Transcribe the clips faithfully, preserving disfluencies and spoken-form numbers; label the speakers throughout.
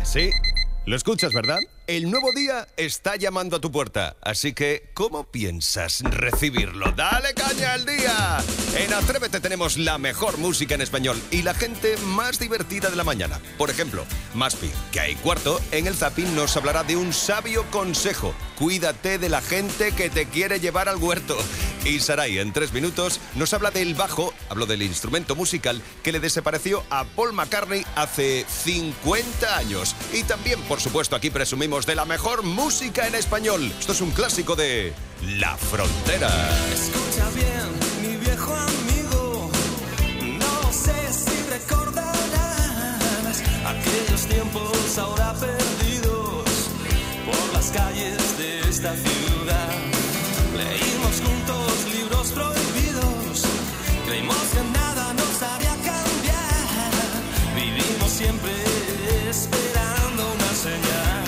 Speaker 1: Sí, lo escuchas, ¿verdad? El nuevo día está llamando a tu puerta, así que ¿cómo piensas recibirlo? ¡Dale caña al día! En Atrévete tenemos la mejor música en español y la gente más divertida de la mañana. Por ejemplo, Maspi, que hay cuarto, en el Zapping nos hablará de un sabio consejo. Cuídate de la gente que te quiere llevar al huerto. Y Saray, en tres minutos, nos habla del bajo, hablo del instrumento musical que le desapareció a Paul McCartney hace cincuenta años. Y también, por supuesto, aquí presumimos de la mejor música en español. Esto es un clásico de La Frontera.
Speaker 2: Escucha bien, mi viejo amigo, no sé si recordarás aquellos tiempos ahora perdidos por las calles de esta ciudad. Leímos juntos libros prohibidos, creímos que nada nos haría cambiar, vivimos siempre esperando una señal.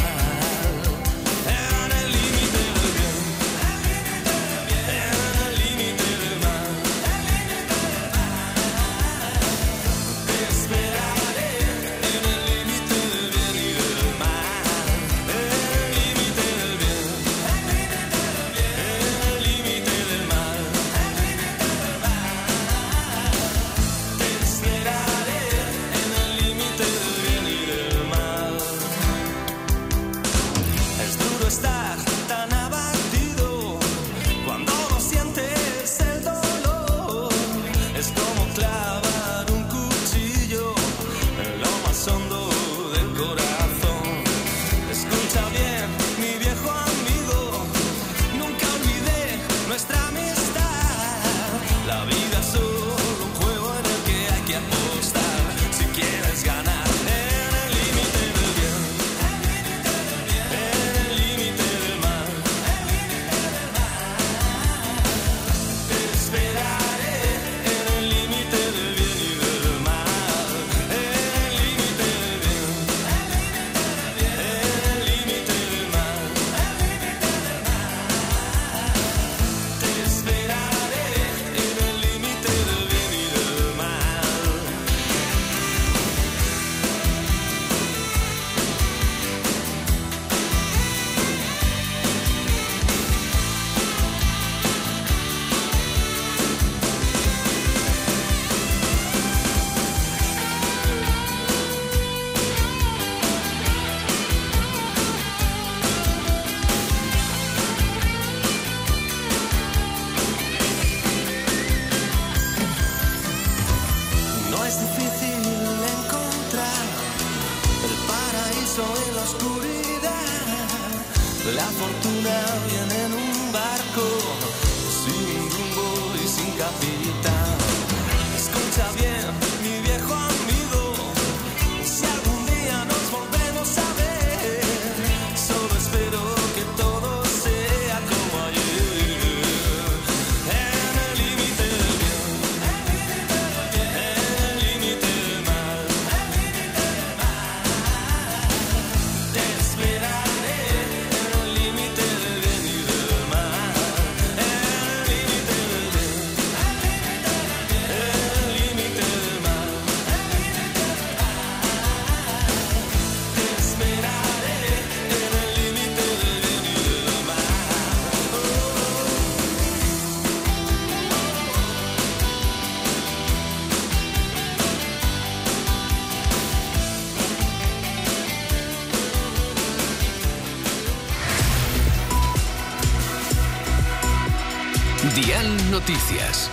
Speaker 3: Dial Noticias.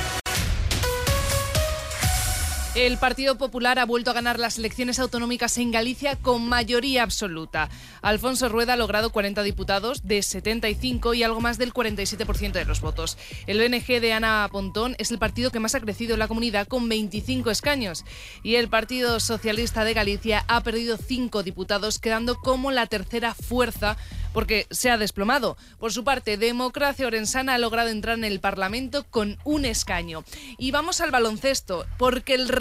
Speaker 4: El Partido Popular ha vuelto a ganar las elecciones autonómicas en Galicia con mayoría absoluta. Alfonso Rueda ha logrado cuarenta diputados de setenta y cinco y algo más del cuarenta y siete por ciento de los votos. El B N G de Ana Pontón es el partido que más ha crecido en la comunidad con veinticinco escaños. Y el Partido Socialista de Galicia ha perdido cinco diputados, quedando como la tercera fuerza porque se ha desplomado. Por su parte, Democracia Orensana ha logrado entrar en el Parlamento con un escaño. Y vamos al baloncesto, porque el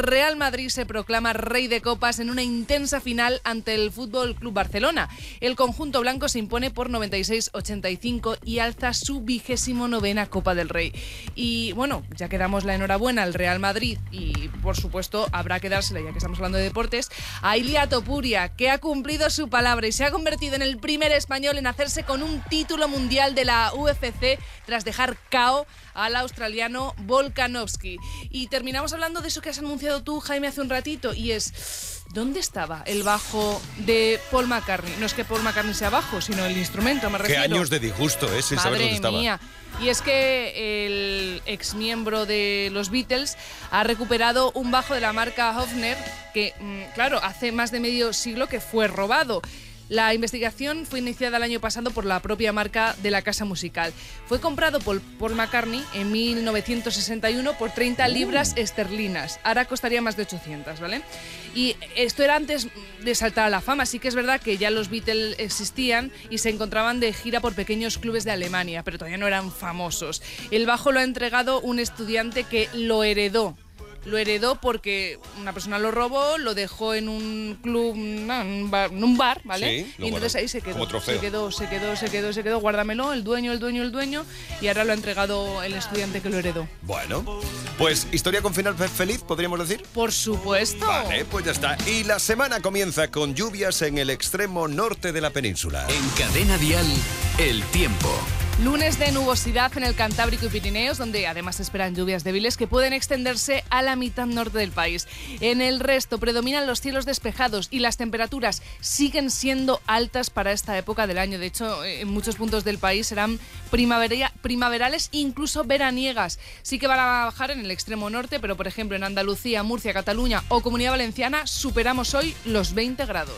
Speaker 4: Real Madrid se proclama rey de copas en una intensa final ante el Fútbol Club Barcelona. El conjunto blanco se impone por noventa y seis a ochenta y cinco y alza su vigésimo novena Copa del Rey. Y bueno, ya que damos la enhorabuena al Real Madrid y por supuesto habrá que dársela, ya que estamos hablando de deportes, a Ilia Topuria, que ha cumplido su palabra y se ha convertido en el primer español en hacerse con un título mundial de la U F C tras dejar K O al australiano Volkanovski. Y terminamos hablando de eso que has anunciado tú, Jaime, hace un ratito, y es... ¿dónde estaba el bajo de Paul McCartney? No es que Paul McCartney sea bajo, sino el instrumento, me refiero.
Speaker 1: Qué años de disgusto, ¿eh? Sin saber dónde estaba.
Speaker 4: Mía. Y es que el exmiembro de los Beatles ha recuperado un bajo de la marca Hofner que, claro, hace más de medio siglo que fue robado. La investigación fue iniciada el año pasado por la propia marca de la casa musical. Fue comprado por Paul McCartney en mil novecientos sesenta y uno por treinta libras esterlinas. Ahora costaría más de ochocientas, ¿vale? Y esto era antes de saltar a la fama. Sí que es verdad que ya los Beatles existían y se encontraban de gira por pequeños clubes de Alemania, pero todavía no eran famosos. El bajo lo ha entregado un estudiante que lo heredó. Lo heredó porque una persona lo robó, lo dejó en un club, no, en un bar, en un bar, ¿vale?
Speaker 1: Sí,
Speaker 4: y entonces ahí se quedó,
Speaker 1: como trofeo.
Speaker 4: se quedó, se quedó, se quedó, se quedó, guárdamelo, el dueño, el dueño, el dueño, y ahora lo ha entregado el estudiante que lo heredó.
Speaker 1: Bueno, pues historia con final feliz, podríamos decir.
Speaker 4: Por supuesto.
Speaker 1: Vale, pues ya está. Y la semana comienza con lluvias en el extremo norte de la península.
Speaker 3: En Cadena Dial, el tiempo.
Speaker 4: Lunes de nubosidad en el Cantábrico y Pirineos, donde además se esperan lluvias débiles que pueden extenderse a la mitad norte del país. En el resto predominan los cielos despejados y las temperaturas siguen siendo altas para esta época del año. De hecho, en muchos puntos del país serán primavera- primaverales, incluso veraniegas. Sí que van a bajar en el extremo norte, pero por ejemplo en Andalucía, Murcia, Cataluña o Comunidad Valenciana superamos hoy los veinte grados.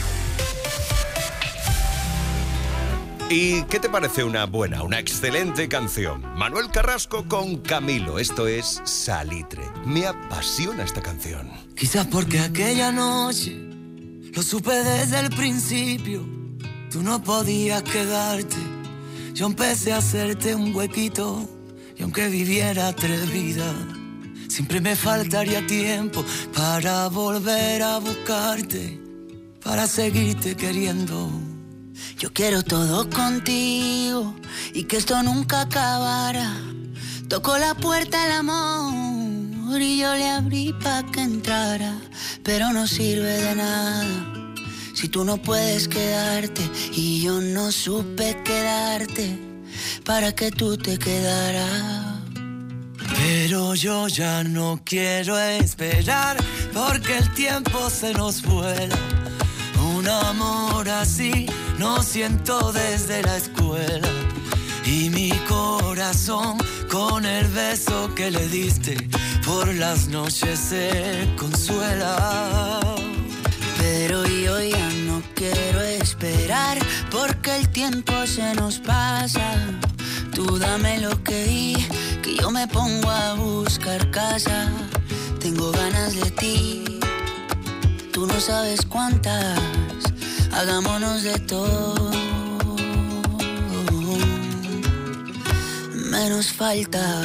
Speaker 1: ¿Y qué te parece una buena, una excelente canción? Manuel Carrasco con Camilo, esto es Salitre. Me apasiona esta canción.
Speaker 2: Quizás porque aquella noche lo supe desde el principio. Tú no podías quedarte. Yo empecé a hacerte un huequito. Y aunque viviera tres vidas, siempre me faltaría tiempo para volver a buscarte, para seguirte queriendo. Yo quiero todo contigo y que esto nunca acabara. Tocó la puerta el amor y yo le abrí pa' que entrara, pero no sirve de nada si tú no puedes quedarte y yo no supe quedarte para que tú te quedaras. Pero yo ya no quiero esperar porque el tiempo se nos vuela. Un amor así no siento desde la escuela. Y mi corazón con el beso que le diste por las noches se consuela. Pero yo ya no quiero esperar porque el tiempo se nos pasa. Tú dame lo que vi, que yo me pongo a buscar casa. Tengo ganas de ti, tú no sabes cuántas. Hagámonos de todo, menos falta.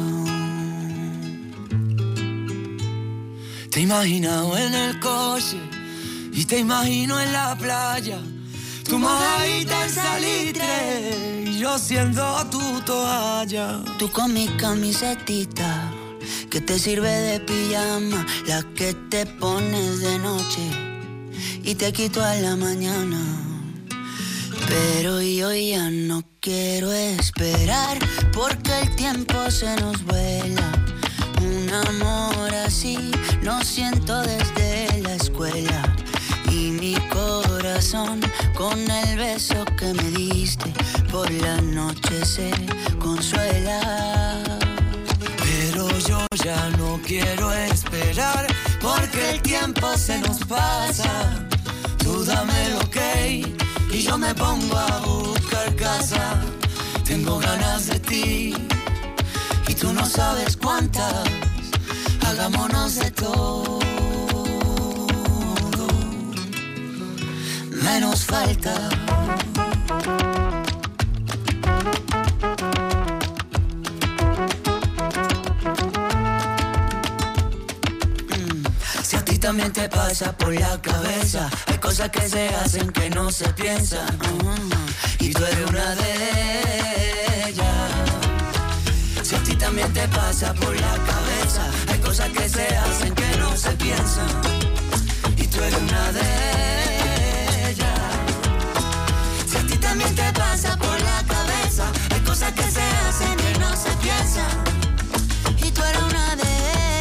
Speaker 2: Te he imaginado en el coche y te imagino en la playa. Tu mojadita en salitre y yo siendo tu toalla. Tú con mi camisetita que te sirve de pijama, la que te pones de noche y te quito a la mañana. Pero yo ya no quiero esperar porque el tiempo se nos vuela. Un amor así no siento desde la escuela. Y mi corazón con el beso que me diste por la noche se consuela. Pero yo ya no quiero esperar porque el tiempo se nos pasa. Tú dame el ok y yo me pongo a buscar casa. Tengo ganas de ti y tú no sabes cuántas. Hagámonos de todo, menos falta. Mm. ti también te pasa por la cabeza, hay cosas que se hacen que no se piensan, uh-huh. Y tú eres una de ellas. Si a ti también te pasa por la cabeza, hay cosas que se hacen que no se piensan, y tú eres una de ellas. Si a ti también te pasa por la cabeza, hay cosas que se hacen que no se piensan, y tú eres una de ellas.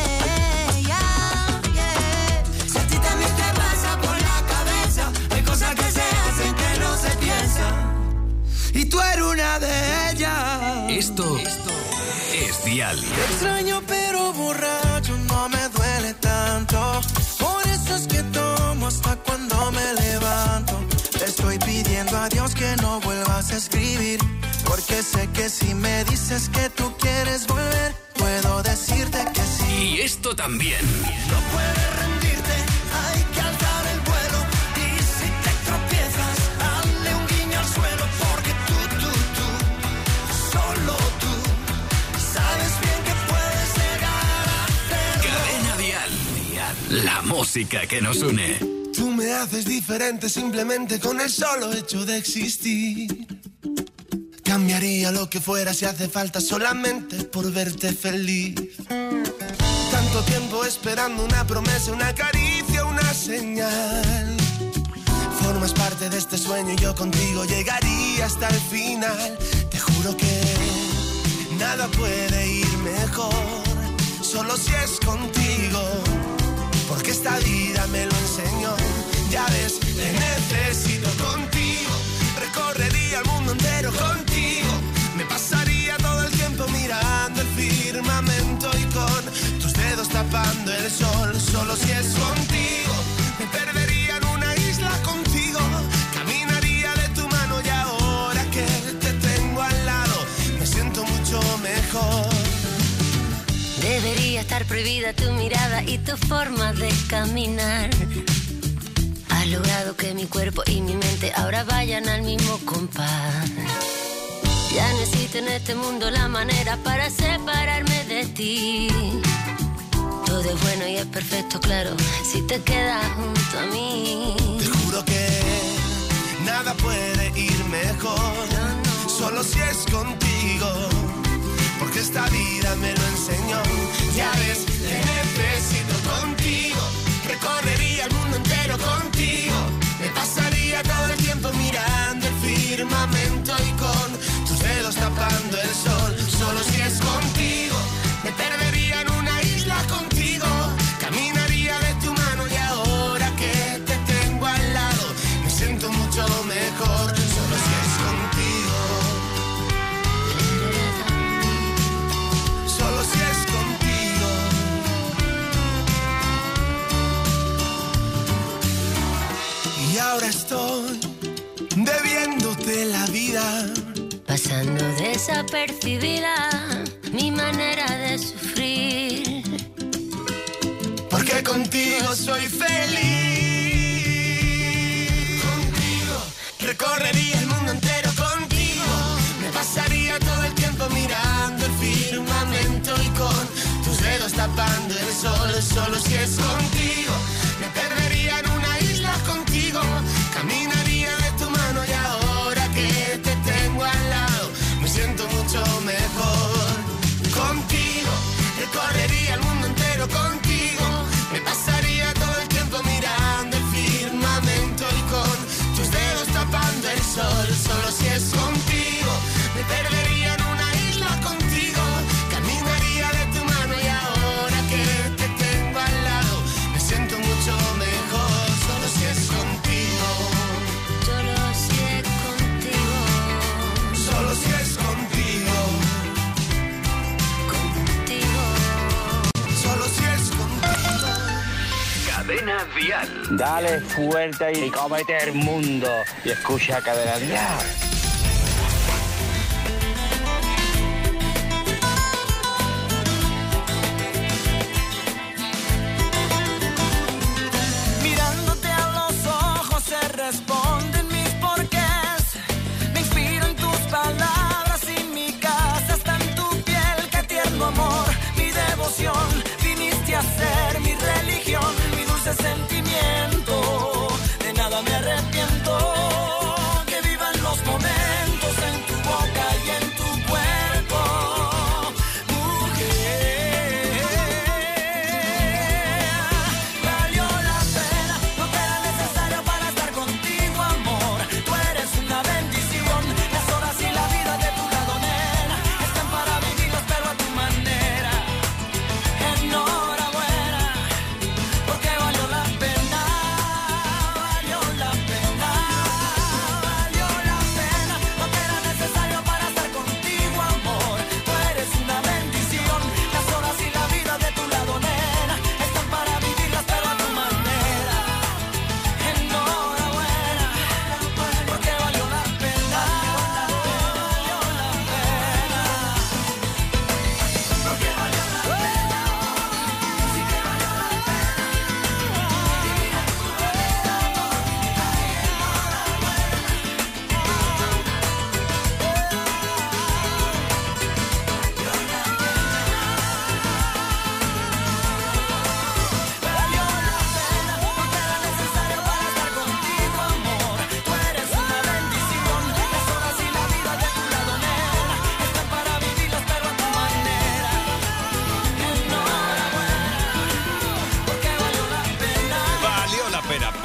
Speaker 2: Y tú eres una de ellas.
Speaker 3: Esto, Esto es Dial.
Speaker 5: Te extraño pero borracho no me duele tanto. Por eso es que tomo hasta cuando me levanto. Te estoy pidiendo a Dios que no vuelvas a escribir, porque sé que si me dices que tú quieres volver, puedo decirte que sí.
Speaker 3: Y esto también.
Speaker 5: No puedes rendirte, hay que alzar el vuelo. Y si te tropiezas, dale un guiño al suelo, porque tú, tú, tú, solo tú, sabes bien que puedes llegar a hacerlo.
Speaker 3: Cadena Dial. Dial. La música que nos une.
Speaker 5: Tú me haces diferente simplemente con el solo hecho de existir. Cambiaría lo que fuera si hace falta solamente por verte feliz. Tanto tiempo esperando una promesa, una caricia, una señal. Formas parte de este sueño y yo contigo llegaría hasta el final. Te juro que nada puede ir mejor, solo si es contigo, porque esta vida me lo enseñó. Ya ves, te necesito contigo. Recorrería el mundo entero contigo. Me pasaría todo el tiempo mirando el firmamento y con tus dedos tapando el sol. Solo si es contigo. Me perdería en una isla contigo. Caminaría de tu mano y ahora que te tengo al lado me siento mucho mejor.
Speaker 6: Debería estar prohibida tu mirada y tu forma de caminar. Has logrado que mi cuerpo y mi mente ahora vayan al mismo compás. Ya no existe en este mundo la manera para separarme de ti. Todo es bueno y es perfecto, claro, si te quedas junto a mí.
Speaker 5: Te juro que nada puede ir mejor, no, no. Solo si es contigo, porque esta vida me lo enseñó. Ya ves, te necesito contigo. Recorrería el mundo entero contigo. Me pasaría todo el tiempo mirando el firmamento y con tus dedos tapando el sol. Solo si es contigo. Me perdería en una isla contigo. Caminaría de tu mano y ahora que te tengo al lado me siento mucho mejor. Solo si es contigo. Solo si es contigo. Y ahora estoy debiéndote la vida,
Speaker 6: pasando desapercibida mi manera de sufrir,
Speaker 5: porque contigo soy feliz. Contigo recorrería el mundo entero contigo. Me pasaría todo el tiempo mirando el firmamento y con tus dedos tapando el sol. Solo si es contigo. Me perdería en una isla contigo. Caminaría de tu mano y ahora que te tengo al lado me siento mucho mejor. Contigo recorrería el mundo entero contigo. Me pasaría todo el tiempo mirando el firmamento y con tus dedos tapando el sol. Solo si es contigo. Me perdería en una isla contigo. Caminaría de tu mano y ahora que te tengo al lado me siento mucho mejor. Solo si es contigo.
Speaker 6: solo si es contigo,
Speaker 5: Solo si es contigo.
Speaker 6: contigo.
Speaker 5: Solo si es contigo.
Speaker 3: Cadena Dial.
Speaker 7: Dale fuerte y cómete el mundo y escucha Cadena Dial.
Speaker 5: Mirándote a los ojos se responden mis porqués. Me inspiro en tus palabras y mi casa está en tu piel. Qué tierno amor, mi devoción. Viniste a ser mi religión, mi dulce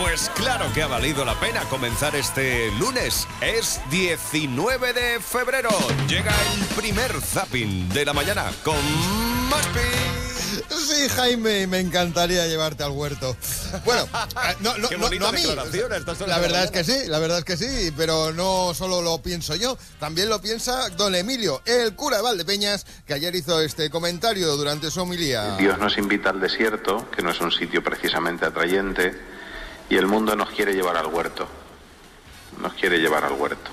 Speaker 1: Pues claro que ha valido la pena comenzar este lunes. Es diecinueve de febrero. Llega el primer zapping de la mañana con Maspi.
Speaker 8: Sí, Jaime, me encantaría llevarte al huerto. Bueno, no, no,
Speaker 1: Qué
Speaker 8: no,
Speaker 1: bonita
Speaker 8: no a mí.
Speaker 1: declaración a estas horas
Speaker 8: La
Speaker 1: de
Speaker 8: verdad
Speaker 1: la
Speaker 8: es que sí, la verdad es que sí, pero no solo lo pienso yo, también lo piensa don Emilio, el cura de Valdepeñas, que ayer hizo este comentario durante su homilía.
Speaker 9: Dios nos invita al desierto, que no es un sitio precisamente atrayente, y el mundo nos quiere llevar al huerto. Nos quiere llevar al huerto.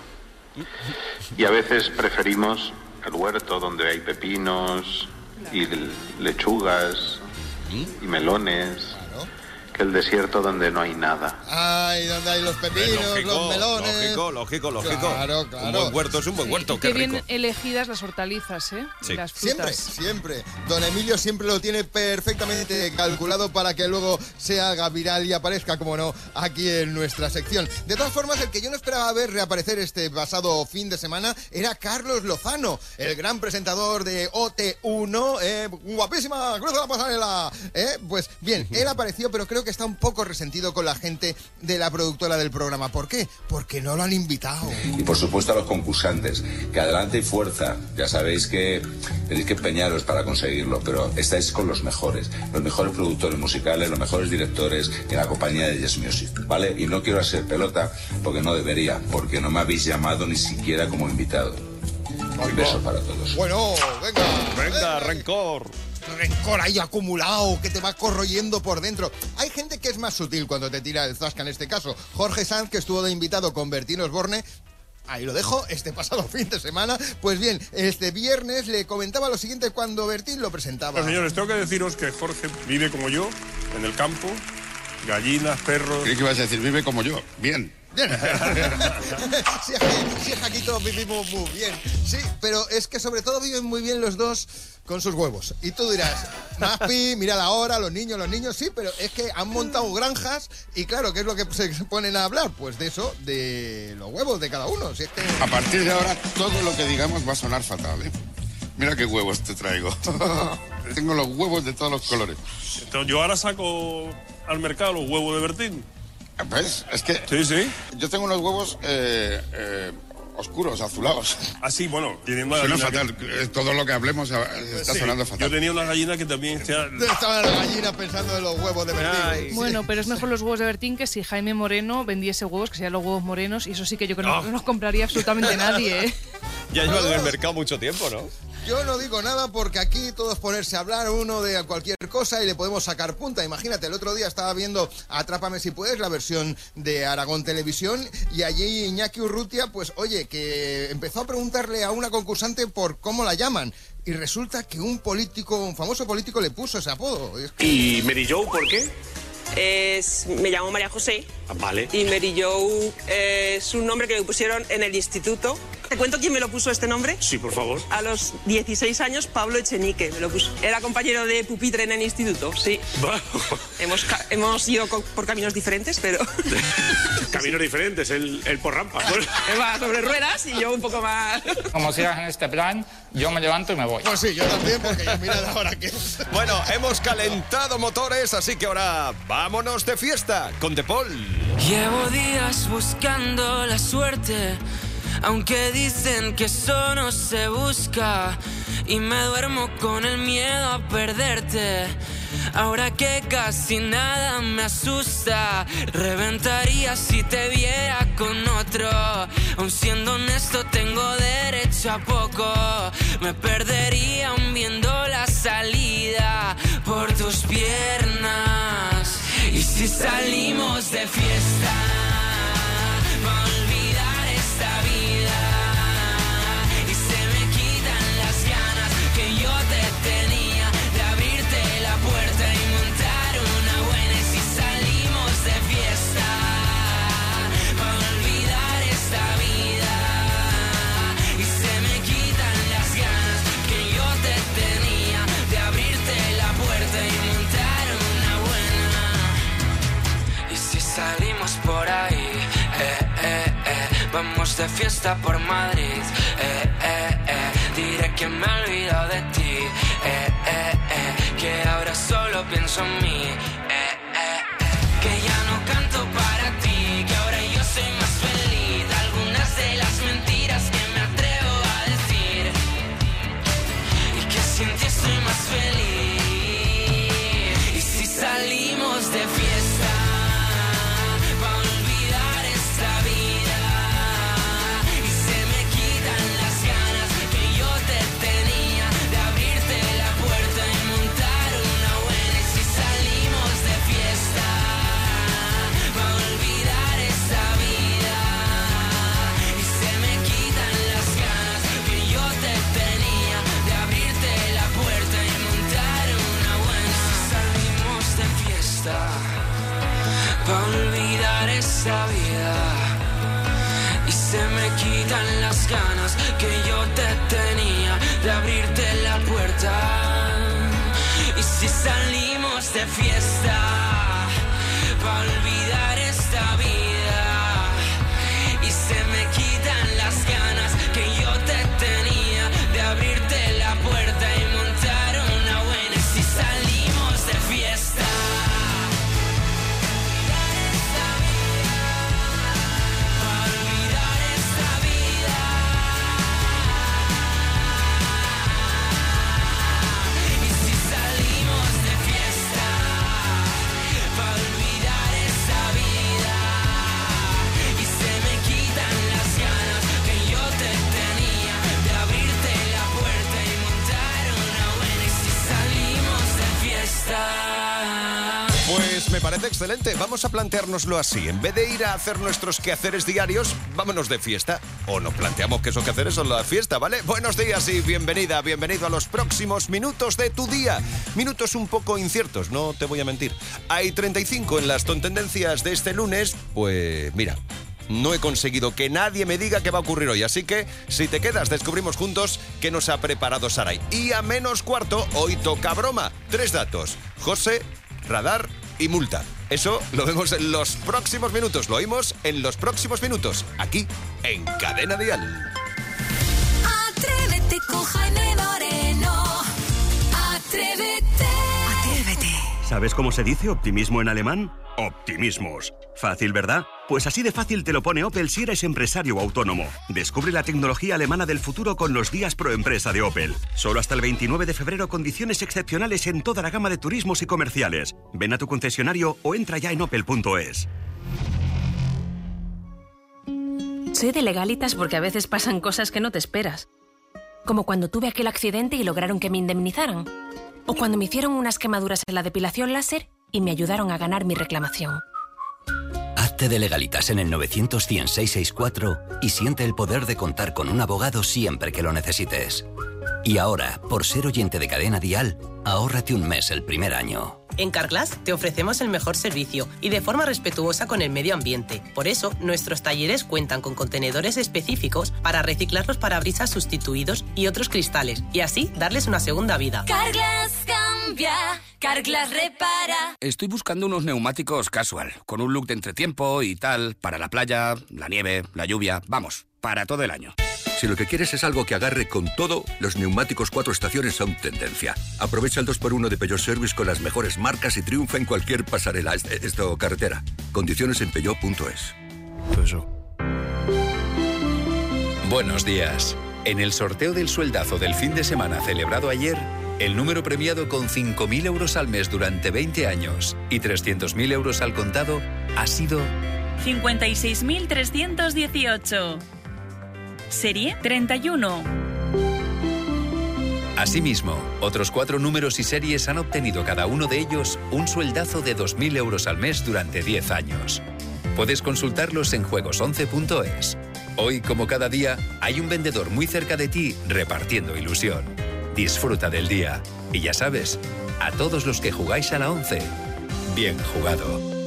Speaker 9: Y a veces preferimos el huerto donde hay pepinos y lechugas y melones, que el desierto donde no hay nada.
Speaker 8: Ay, donde hay los pepinos,
Speaker 1: lógico,
Speaker 8: los melones.
Speaker 1: Lógico, lógico, lógico.
Speaker 8: Claro, claro.
Speaker 1: Un buen huerto es un buen huerto,
Speaker 4: Y
Speaker 1: qué
Speaker 4: qué
Speaker 1: rico.
Speaker 4: bien elegidas las hortalizas, ¿eh?
Speaker 1: Sí.
Speaker 4: Y las
Speaker 8: Siempre,
Speaker 4: frutas.
Speaker 8: siempre. Don Emilio siempre lo tiene perfectamente calculado para que luego se haga viral y aparezca, como no, aquí en nuestra sección. De todas formas, el que yo no esperaba ver reaparecer este pasado fin de semana era Carlos Lozano, el gran presentador de O T uno. Eh, guapísima, cruza la pasarela. Eh, pues bien, él apareció, pero creo que está un poco resentido con la gente de la productora del programa. ¿Por qué? Porque no lo han invitado.
Speaker 10: Y por supuesto a los concursantes, que adelante y fuerza. Ya sabéis que tenéis que empeñaros para conseguirlo, pero estáis con los mejores, los mejores productores musicales, los mejores directores en la compañía de Yes Music, ¿vale? Y no quiero hacer pelota porque no debería, porque no me habéis llamado ni siquiera como invitado. Un beso para todos.
Speaker 8: Bueno, venga.
Speaker 1: Venga, rencor.
Speaker 8: Rencor ahí acumulado que te va corroyendo por dentro. Hay gente que es más sutil cuando te tira el zasca, en este caso Jorge Sanz, que estuvo de invitado con Bertín Osborne. Ahí lo dejo, este pasado fin de semana. Pues bien, este viernes le comentaba lo siguiente cuando Bertín lo presentaba.
Speaker 11: Bueno, señores, tengo que deciros que Jorge vive como yo, en el campo, gallinas, perros...
Speaker 12: Creí que ibas a decir, vive como yo, bien.
Speaker 8: Bien. Sí, aquí, sí, aquí todos vivimos muy bien. Sí, pero es que sobre todo viven muy bien los dos con sus huevos. Y tú dirás, Maspi, mira la hora, los niños, los niños, sí, pero es que han montado granjas y claro, ¿qué es lo que se ponen a hablar? Pues de eso, de los huevos de cada uno. Si es que...
Speaker 12: A partir de ahora, todo lo que digamos va a sonar fatal, ¿eh? Mira qué huevos te traigo. Tengo los huevos de todos los colores.
Speaker 11: Entonces, yo ahora saco al mercado los huevos de Bertín.
Speaker 12: ¿Ves? Es que...
Speaker 11: Sí, sí.
Speaker 12: Yo tengo unos huevos eh, eh, oscuros, azulados.
Speaker 11: Ah, sí, bueno, teniendo
Speaker 12: Suena
Speaker 11: gallina
Speaker 12: fatal.
Speaker 11: que...
Speaker 12: Todo lo que hablemos está
Speaker 11: Sí,
Speaker 12: sonando fatal.
Speaker 11: Yo tenía una gallina que también... Está...
Speaker 8: Estaban las gallinas pensando en los huevos de Bertín.
Speaker 1: Ay.
Speaker 4: Bueno, pero es mejor los huevos de Bertín que si Jaime Moreno vendiese huevos, que serían los huevos morenos, y eso sí que yo creo que no, no los compraría absolutamente nadie, ¿eh?
Speaker 1: Ya llevan en el mercado mucho tiempo, ¿no?
Speaker 8: Yo no digo nada porque aquí todos ponerse a hablar uno de cualquier cosa y le podemos sacar punta. Imagínate, el otro día estaba viendo Atrápame si puedes, la versión de Aragón Televisión, y allí Iñaki Urrutia, pues oye, que empezó a preguntarle a una concursante por cómo la llaman. Y resulta que un político, un famoso político le puso ese apodo. Es que...
Speaker 13: ¿Y Mary Jo por qué?
Speaker 14: Es, me llamo María José.
Speaker 13: Ah, vale.
Speaker 14: Y Mary Jo eh, es un nombre que me pusieron en el instituto. ¿Te cuento quién me lo puso este nombre?
Speaker 13: Sí, por favor.
Speaker 14: A los dieciséis años, Pablo Echenique me lo puso. Era compañero de pupitre en el instituto, sí. hemos, hemos ido por caminos diferentes, pero...
Speaker 13: Caminos diferentes, él, él por rampa.
Speaker 14: Él va sobre ruedas y yo un poco más...
Speaker 15: Como sigas en este plan, yo me levanto y me voy.
Speaker 8: Pues sí, yo también, porque ya mira la hora que es.
Speaker 1: Bueno, hemos calentado motores, así que ahora vámonos de fiesta con De Paul.
Speaker 2: Llevo días buscando la suerte, aunque dicen que eso no se busca, y me duermo con el miedo a perderte. Ahora que casi nada me asusta, reventaría si te viera con otro. Aun siendo honesto tengo derecho a poco, me perdería aún viendo la salida por tus piernas. Y si salimos de fiesta, pa' olvidar esta vida, y se me quitan las ganas que yo te tenía de abrirte la puerta y montar una buena. Y si salimos de fiesta, pa' olvidar esta vida, y se me quitan las ganas que yo te tenía de abrirte la puerta y montar una buena. Y si salimos por ahí, eh, eh, eh, vamos de fiesta por Madrid, eh, eh, eh, diré que me he olvidado de ti, eh, eh, eh, que ahora solo pienso en mí, eh, eh, eh, que ya no canto para pa' olvidar esta vida. Y se me quitan las ganas que yo te tenía de abrirte la puerta. Y si salimos de fiesta, pa' olvidar esta vida. Y se me quitan las ganas que yo te tenía de abrirte la puerta y montar una buena. Y si salimos de fiesta, pa' olvidar esta vida. Y si salimos de fiesta, pa' olvidar esta vida. Y se me quitan las ganas que yo te tenía de abrirte la puerta y montar una buena. Y si salimos de fiesta.
Speaker 1: Pues me parece excelente. Vamos a planteárnoslo así. En vez de ir a hacer nuestros quehaceres diarios, vámonos de fiesta. O nos planteamos que esos quehaceres son la fiesta, ¿vale? Buenos días y bienvenida, bienvenido a los próximos minutos de tu día. Minutos un poco inciertos, no te voy a mentir. Hay treinta y cinco en las tontendencias de este lunes. Pues mira, no he conseguido que nadie me diga qué va a ocurrir hoy. Así que, si te quedas, descubrimos juntos qué nos ha preparado Saray. Y a menos cuarto, hoy toca broma. Tres datos: José, radar y multa. Eso lo vemos en los próximos minutos. Lo oímos en los próximos minutos, aquí en Cadena Dial.
Speaker 16: Atrévete con Jaime Moreno. Atrévete. Atrévete.
Speaker 17: ¿Sabes cómo se dice optimismo en alemán? Optimismos. Fácil, ¿verdad? Pues así de fácil te lo pone Opel si eres empresario o autónomo. Descubre la tecnología alemana del futuro con los días pro empresa de Opel. Solo hasta el veintinueve de febrero, condiciones excepcionales en toda la gama de turismos y comerciales. Ven a tu concesionario o entra ya en opel punto es.
Speaker 18: Soy de legalitas porque a veces pasan cosas que no te esperas. Como cuando tuve aquel accidente y lograron que me indemnizaran. O cuando me hicieron unas quemaduras en la depilación láser y me ayudaron a ganar mi reclamación.
Speaker 19: Hazte de legalitas en el novecientos cien seiscientos sesenta y cuatro y siente el poder de contar con un abogado siempre que lo necesites. Y ahora, por ser oyente de Cadena Dial, ahórrate un mes el primer año.
Speaker 20: En Carglass te ofrecemos el mejor servicio y de forma respetuosa con el medio ambiente. Por eso, nuestros talleres cuentan con contenedores específicos para reciclar los parabrisas sustituidos y otros cristales, y así darles una segunda vida.
Speaker 16: Carglass cambia, Carglass repara.
Speaker 21: Estoy buscando unos neumáticos casual, con un look de entretiempo y tal, para la playa, la nieve, la lluvia, vamos, para todo el año.
Speaker 22: Si lo que quieres es algo que agarre con todo, los neumáticos cuatro estaciones son tendencia. Aprovecha el dos por uno de Peugeot Service con las mejores marcas y triunfa en cualquier pasarela, esto, carretera. Condiciones en peugeot punto es. Peugeot.
Speaker 23: Buenos días. En el sorteo del sueldazo del fin de semana celebrado ayer, el número premiado con cinco mil euros al mes durante veinte años y trescientos mil euros al contado ha sido
Speaker 24: cincuenta y seis mil trescientos dieciocho. Serie treinta y uno.
Speaker 23: Asimismo, otros cuatro números y series han obtenido cada uno de ellos un sueldazo de dos mil euros al mes durante diez años. Puedes consultarlos en juegos once punto es. Hoy, como cada día, hay un vendedor muy cerca de ti repartiendo ilusión. Disfruta del día. Y ya sabes, a todos los que jugáis a la once, bien jugado.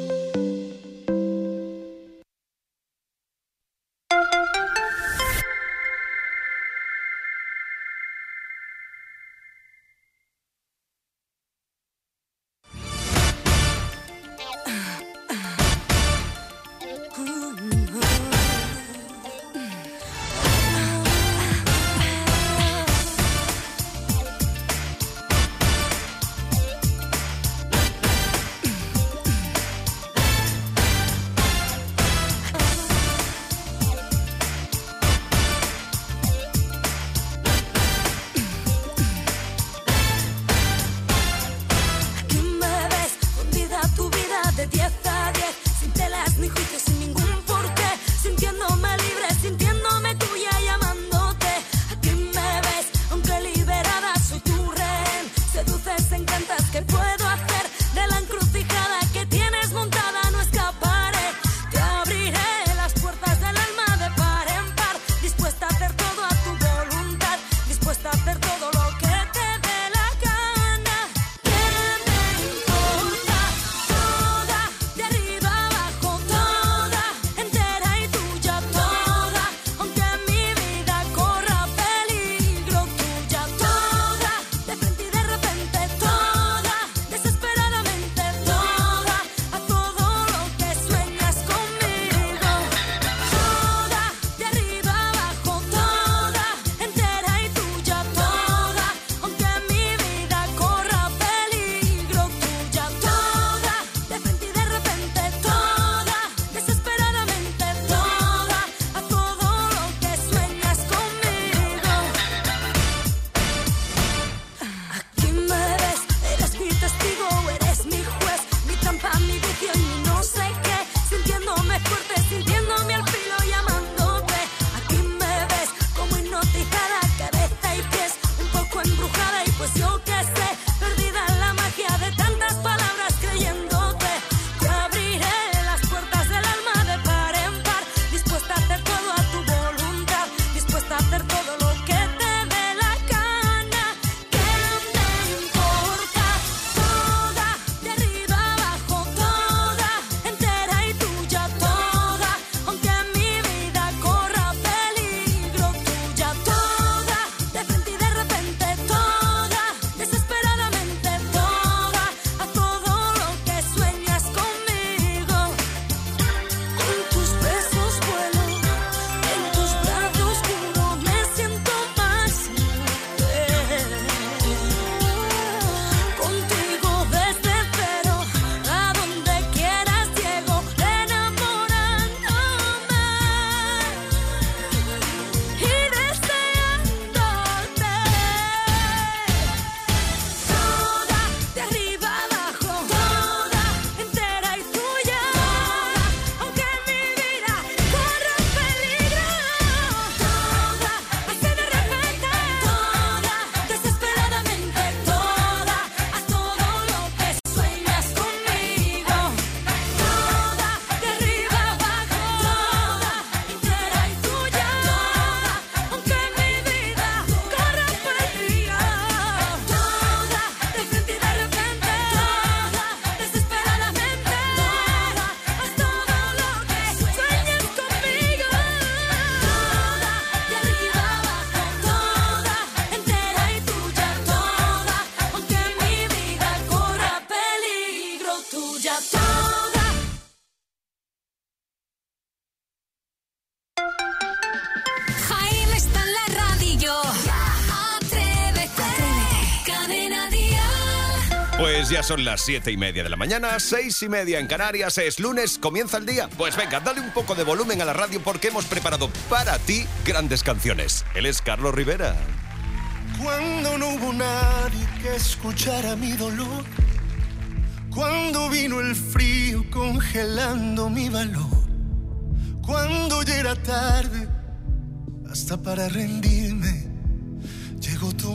Speaker 1: Pues ya son las siete y media de la mañana, seis y media en Canarias, es lunes, comienza el día. Pues venga, dale un poco de volumen a la radio porque hemos preparado para ti grandes canciones. Él es Carlos Rivera.
Speaker 3: Cuando no hubo nadie que escuchara mi dolor, cuando vino el frío congelando mi valor, cuando ya era tarde hasta para rendirme, llegó tu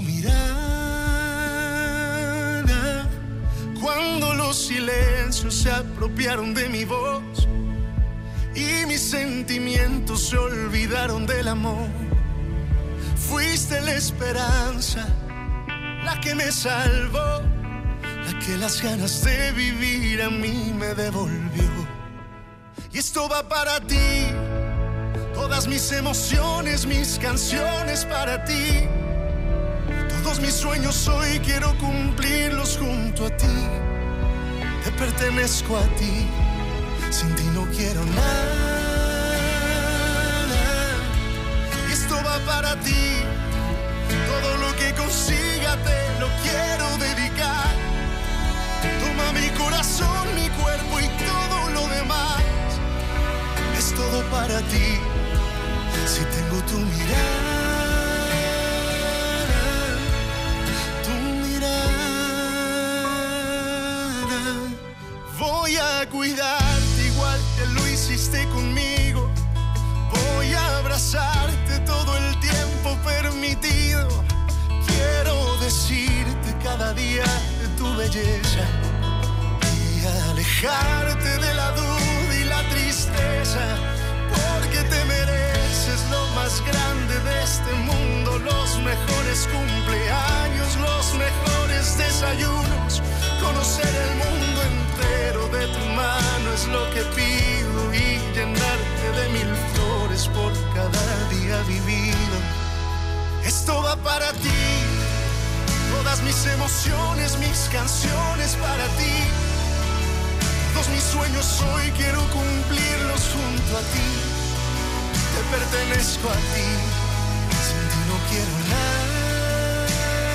Speaker 3: mirada. Cuando los silencios se apropiaron de mi voz y mis sentimientos se olvidaron del amor, fuiste la esperanza, la que me salvó, la que las ganas de vivir a mí me devolvió. Y esto va para ti, todas mis emociones, mis canciones para ti. Todos mis sueños hoy quiero cumplirlos junto a ti. Te pertenezco a ti, sin ti no quiero nada. Y esto va para ti, todo lo que consiga te lo quiero dedicar. Toma mi corazón, mi cuerpo y todo lo demás. Es todo para ti, si tengo tu mirada. Voy a cuidarte igual que lo hiciste conmigo. Voy a abrazarte todo el tiempo permitido. Quiero decirte cada día de tu belleza y alejarte de la duda y la tristeza, porque te mereces lo más grande de este mundo, los mejores cumpleaños, los mejores desayunos, conocer el mundo entero de tu mano es lo que pido y llenarte de mil flores por cada día vivido. Esto va para ti, todas mis emociones, mis canciones para ti. Todos mis sueños hoy quiero cumplirlos junto a ti. Te pertenezco a ti, sin ti no quiero nada.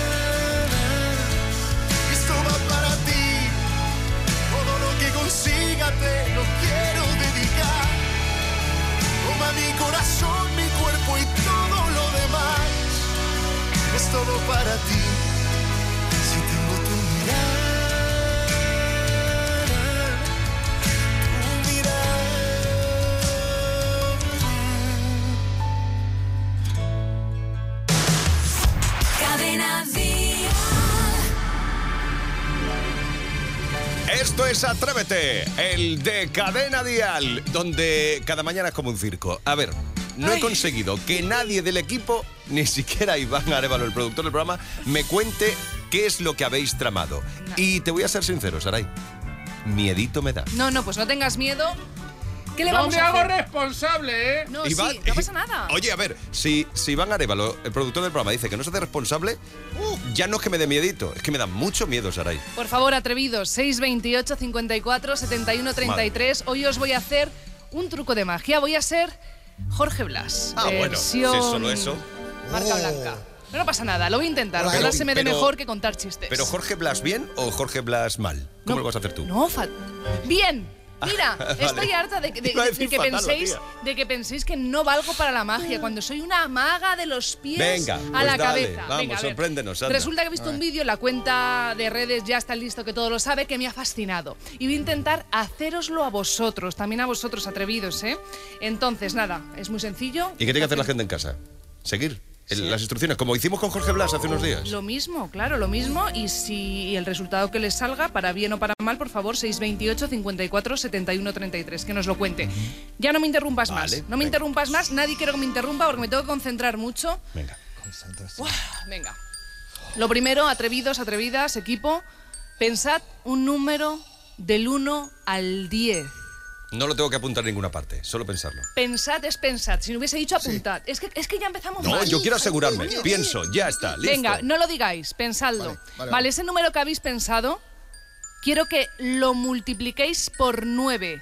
Speaker 3: Esto va para ti, todo lo que consiga te lo quiero dedicar. Toma mi corazón, mi cuerpo y todo lo demás. Es todo para ti, si tengo tu mirada.
Speaker 1: Esto es Atrévete, el de Cadena Dial, donde cada mañana es como un circo. A ver, no he conseguido que nadie del equipo, ni siquiera Iván Arévalo, el productor del programa, me cuente qué es lo que habéis tramado. No. Y te voy a ser sincero, Saray, miedito me da.
Speaker 4: No, no, pues no tengas miedo. ¿Qué le
Speaker 5: no
Speaker 4: vamos
Speaker 5: me
Speaker 4: a
Speaker 5: hago
Speaker 4: hacer?
Speaker 5: responsable, ¿eh?
Speaker 4: No,
Speaker 1: Iván,
Speaker 4: sí, no pasa nada.
Speaker 1: Oye, a ver, si, si Iván Arévalo, el productor del programa, dice que no se hace responsable, uh, ya no es que me dé miedito, es que me da mucho miedo, Saray.
Speaker 4: Por favor, atrevidos, seis veintiocho, cincuenta y cuatro, setenta y uno, treinta y tres. Hoy os voy a hacer un truco de magia. Voy a ser Jorge Blas.
Speaker 1: Ah, bueno, si es solo eso.
Speaker 4: Marca
Speaker 1: oh.
Speaker 4: blanca. Pero no pasa nada, lo voy a intentar.
Speaker 1: Pero,
Speaker 4: Ojalá se me dé
Speaker 1: pero,
Speaker 4: mejor que contar chistes.
Speaker 1: ¿Pero Jorge Blas bien o Jorge Blas mal? ¿Cómo
Speaker 4: no,
Speaker 1: lo vas a hacer tú?
Speaker 4: No, fat. ¡Bien! Mira,
Speaker 1: Vale.
Speaker 4: estoy harta de, de, de, de, que
Speaker 1: fatal,
Speaker 4: penséis, de que penséis que no valgo para la magia, cuando soy una maga de los pies
Speaker 1: Venga,
Speaker 4: a
Speaker 1: pues
Speaker 4: la
Speaker 1: dale,
Speaker 4: cabeza.
Speaker 1: Vamos,
Speaker 4: Venga, a ver.
Speaker 1: sorpréndenos, anda.
Speaker 4: Resulta que he visto un vídeo, la cuenta de redes ya está listo, que todo lo sabe, que me ha fascinado. Y voy a intentar hacéroslo a vosotros, también a vosotros atrevidos, ¿eh? Entonces, nada, es muy sencillo.
Speaker 1: ¿Y qué tiene que hacer la gente en casa? ¿Seguir? Sí. Las instrucciones, como hicimos con Jorge Blas hace unos días.
Speaker 4: Lo mismo, claro, lo mismo. Y si el resultado que les salga, para bien o para mal, por favor, seis veintiocho, cincuenta y cuatro, setenta y uno, treinta y tres, que nos lo cuente. Ya no me interrumpas
Speaker 1: Vale,
Speaker 4: más. No
Speaker 1: venga.
Speaker 4: me interrumpas más, nadie quiero que me interrumpa porque me tengo que concentrar mucho.
Speaker 1: Venga.
Speaker 4: Uah, venga. Lo primero, atrevidos, atrevidas, equipo, pensad un número del uno al diez.
Speaker 1: No lo tengo que apuntar en ninguna parte, solo pensarlo.
Speaker 4: Pensad es pensad. Si no hubiese dicho apuntad. Es que, es que ya empezamos
Speaker 1: No,
Speaker 4: mal.
Speaker 1: yo quiero asegurarme. Pienso, ya está, listo.
Speaker 4: Venga, no lo digáis, pensadlo.
Speaker 1: Vale,
Speaker 4: Vale,
Speaker 1: vale,
Speaker 4: vale, ese número que habéis pensado, quiero que lo multipliquéis por nueve.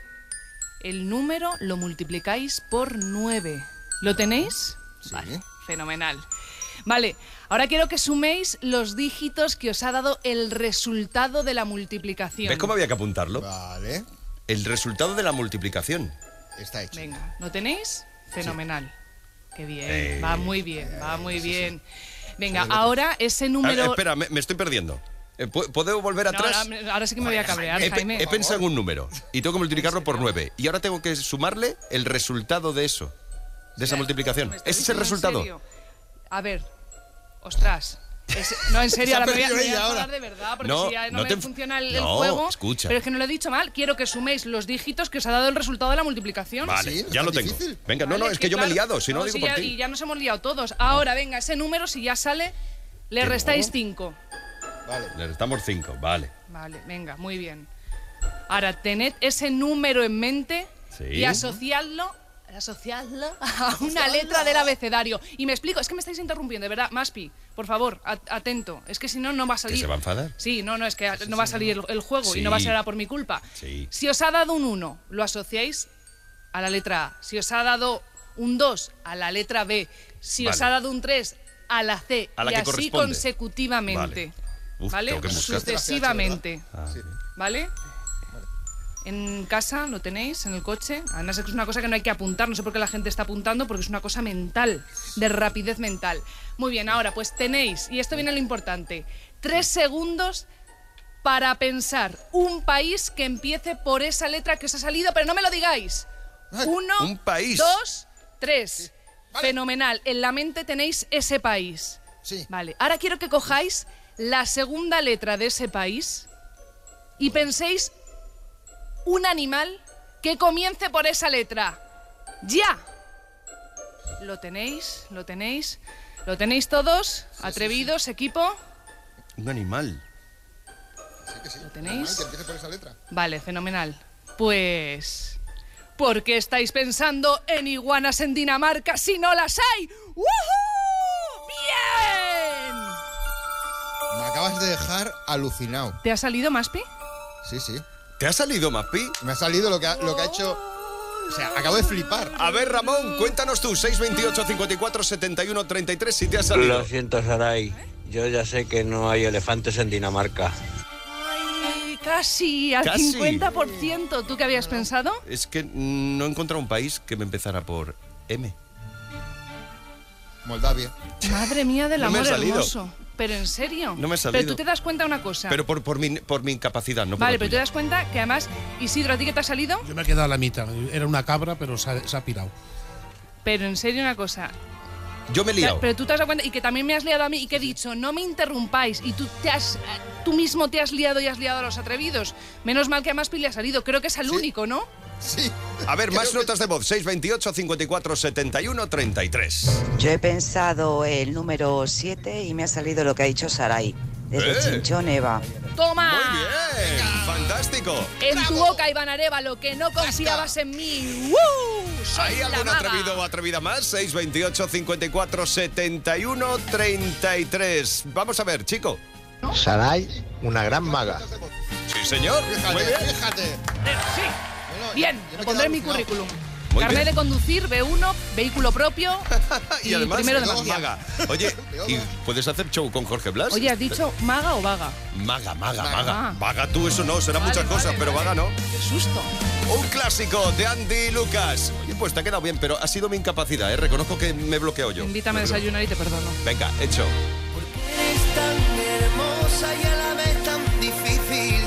Speaker 4: El número lo multiplicáis por nueve. ¿Lo tenéis?
Speaker 8: Sí.
Speaker 4: Vale, fenomenal. Vale, ahora quiero que suméis los dígitos que os ha dado el resultado de la multiplicación.
Speaker 1: ¿Ves cómo había que apuntarlo?
Speaker 8: Vale.
Speaker 1: El resultado de la multiplicación.
Speaker 8: Está hecho.
Speaker 4: Venga, ¿lo tenéis? Fenomenal. Sí. Qué bien,
Speaker 1: Eh,
Speaker 4: va muy bien, va muy
Speaker 1: sí,
Speaker 4: bien.
Speaker 1: sí.
Speaker 4: Venga,
Speaker 1: Sí,
Speaker 4: ahora ese número...
Speaker 1: A ver, espera, me, me estoy perdiendo. Eh, ¿pu- ¿Puedo volver
Speaker 4: No,
Speaker 1: atrás?
Speaker 4: ahora, ahora sí que me voy a cabrear,
Speaker 1: He, pe-
Speaker 4: Jaime.
Speaker 1: he pensado en un número y tengo que multiplicarlo por nueve. Y ahora tengo que sumarle el resultado de eso, de esa multiplicación.
Speaker 4: ¿Me estás
Speaker 1: ¿Ese es el
Speaker 4: diciendo en
Speaker 1: resultado?
Speaker 4: serio? A ver, ostras. Es- no, en serio,
Speaker 1: Se ha
Speaker 4: ahora me voy a,
Speaker 1: perdido
Speaker 4: me voy a
Speaker 1: ella ahora.
Speaker 4: enfadar de verdad, porque
Speaker 1: No,
Speaker 4: si ya no,
Speaker 1: no
Speaker 4: me
Speaker 1: te enf-
Speaker 4: funciona el, el
Speaker 1: No,
Speaker 4: juego.
Speaker 1: escucha.
Speaker 4: Pero es que no lo he dicho mal, quiero que suméis los dígitos que os ha dado el resultado de la multiplicación.
Speaker 1: Vale, ya lo tengo. Venga, no,
Speaker 4: Vale,
Speaker 1: no, es que yo me he
Speaker 4: claro,
Speaker 1: liado, si no, digo
Speaker 4: sí,
Speaker 1: por
Speaker 4: ya,
Speaker 1: ti.
Speaker 4: Y ya nos hemos liado todos. Ahora, venga, ese número, si ya sale, le
Speaker 1: Que
Speaker 4: restáis
Speaker 1: no.
Speaker 4: cinco.
Speaker 1: Vale. Le restamos cinco, vale.
Speaker 4: Vale, venga, muy bien. Ahora, tened ese número en mente
Speaker 1: Sí.
Speaker 4: y asociadlo, asociadlo a una letra del abecedario. Y me explico, es que me estáis interrumpiendo, de verdad. Maspi, por favor, at- atento. Es que si no, no va a salir.
Speaker 1: ¿Que se va a enfadar?
Speaker 4: Sí, no, no, es que no va a salir el, el juego y no va a
Speaker 1: Sí.
Speaker 4: ser por mi culpa.
Speaker 1: Sí.
Speaker 4: Si os ha dado un uno, lo asociáis a la letra A. Si os ha dado un dos, a la letra B. Si os
Speaker 1: Vale.
Speaker 4: ha dado un tres, a la C.
Speaker 1: A la
Speaker 4: y
Speaker 1: que
Speaker 4: así
Speaker 1: corresponde.
Speaker 4: consecutivamente.
Speaker 1: Vale. Uf,
Speaker 4: ¿Vale?
Speaker 1: tengo que buscar.
Speaker 4: Sucesivamente.
Speaker 1: Ah, sí.
Speaker 4: ¿Vale? En casa lo tenéis, en el coche. Además es que es una cosa que no hay que apuntar, no sé por qué la gente está apuntando, porque es una cosa mental, de rapidez mental. Muy bien, ahora pues tenéis, y esto viene lo importante, tres segundos para pensar un país que empiece por esa letra que os ha salido, pero no me lo digáis. Uno,
Speaker 1: un país.
Speaker 4: dos, tres. Fenomenal. En la mente tenéis ese país.
Speaker 8: Sí.
Speaker 4: Vale. Ahora quiero que cojáis la segunda letra de ese país y penséis un animal que comience por esa letra. ¡Ya! ¿Lo tenéis? ¿Lo tenéis? ¿Lo tenéis todos? ¿Atrevidos, equipo?
Speaker 1: Un animal.
Speaker 8: Sí que sí.
Speaker 4: ¿Lo tenéis?
Speaker 8: Que empiece por esa letra.
Speaker 4: Vale, fenomenal. Pues... ¿por qué estáis pensando en iguanas en Dinamarca si no las hay? ¡Woohoo! ¡Bien!
Speaker 8: Me acabas de dejar alucinado.
Speaker 4: ¿Te ha salido, Maspi?
Speaker 8: Sí, sí.
Speaker 1: ¿Te ha salido, Maspi?
Speaker 8: Me ha salido lo que ha, lo que ha hecho... O sea, acabo de flipar.
Speaker 1: A ver, Ramón, cuéntanos tú, seis veintiocho, cincuenta y cuatro, setenta y uno, treinta y tres, si te ha salido.
Speaker 5: Lo siento, Saray. Yo ya sé que no hay elefantes en Dinamarca.
Speaker 4: Ay, casi, al
Speaker 1: Casi.
Speaker 4: cincuenta por ciento. ¿Tú qué habías pensado?
Speaker 1: Es que no he encontrado un país que me empezara por M.
Speaker 8: Moldavia.
Speaker 4: Madre mía del
Speaker 1: No me
Speaker 4: amor
Speaker 1: ha salido.
Speaker 4: hermoso. ¿Pero en serio?
Speaker 1: No me ha salido.
Speaker 4: Pero tú te das cuenta de una cosa.
Speaker 1: Pero por, por, mi, por mi incapacidad, no por
Speaker 4: Vale,
Speaker 1: la
Speaker 4: pero te
Speaker 1: tuya.
Speaker 4: das cuenta que además, Isidro, ¿a ti qué te ha salido?
Speaker 6: Yo me he quedado a la mitad. Era una cabra, pero se ha, se ha pirado.
Speaker 4: Pero en serio una cosa.
Speaker 1: Yo me he liado.
Speaker 4: Pero tú te has dado cuenta, y que también me has liado a mí, y que he dicho, no me interrumpáis, y tú te has, tú mismo te has liado y has liado a los atrevidos. Menos mal que a Maspi le ha salido, creo que es el único, ¿no?
Speaker 8: Sí.
Speaker 1: A ver, más notas de voz, seis veintiocho, cincuenta y cuatro, setenta y uno, treinta y tres.
Speaker 7: Yo he pensado el número siete y me ha salido lo que ha dicho Saray. Desde
Speaker 1: Eh.
Speaker 7: Chinchón, Eva.
Speaker 4: ¡Toma!
Speaker 1: Muy bien, fantástico.
Speaker 4: En tu boca, Iván Arevalo, que no confiabas en mí. ¡Woo! Soy
Speaker 1: ¿Hay
Speaker 4: la
Speaker 1: algún
Speaker 4: maga.
Speaker 1: atrevido o atrevida más? seis veintiocho, cincuenta y cuatro, setenta y uno, treinta y tres. Vamos a ver, chico.
Speaker 5: Saray, una gran maga.
Speaker 1: Sí, señor.
Speaker 8: Fíjate,
Speaker 1: Muy bien.
Speaker 8: fíjate.
Speaker 4: Sí. Bien, lo pondré en mi currículum.
Speaker 1: Muy
Speaker 4: Carnet
Speaker 1: bien.
Speaker 4: de conducir, B uno, vehículo propio
Speaker 1: Y, además,
Speaker 4: primero de
Speaker 1: eres
Speaker 4: magia.
Speaker 1: maga. Oye, ¿y puedes hacer show con Jorge Blas?
Speaker 4: Oye, ¿has dicho maga o vaga?
Speaker 1: Maga, maga,
Speaker 4: Maga.
Speaker 1: maga. Vaga tú, eso no, será
Speaker 4: Vale,
Speaker 1: muchas
Speaker 4: vale,
Speaker 1: cosas, pero
Speaker 4: vale.
Speaker 1: vaga no.
Speaker 4: ¡Qué susto!
Speaker 1: Un clásico de Andy Lucas. Oye, pues te ha quedado bien, pero ha sido mi incapacidad, ¿eh? Reconozco que me he bloqueado yo.
Speaker 4: Invítame a
Speaker 1: Pero-
Speaker 4: desayunar y te perdono.
Speaker 1: Venga, hecho.
Speaker 2: Eres tan hermosa y a la vez tan difícil.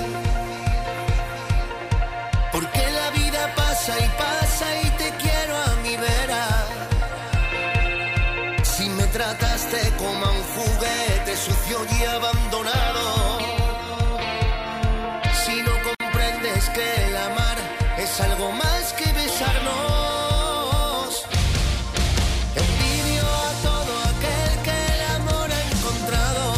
Speaker 2: Porque la vida pasa y pasa y te quiero a mi vera. Si me trataste como a un juguete sucio y abandonado. Si no comprendes que el amar es algo más que besarnos. Envidio a todo aquel que el amor ha encontrado.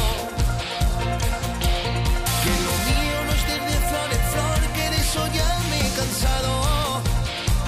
Speaker 2: Que lo mío no es de flor en flor, que de eso ya me he cansado.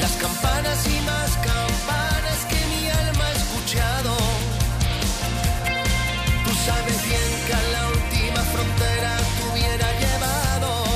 Speaker 2: las campanas y más campanas que mi alma ha escuchado. Tú sabes bien que a la última frontera te hubiera llevado,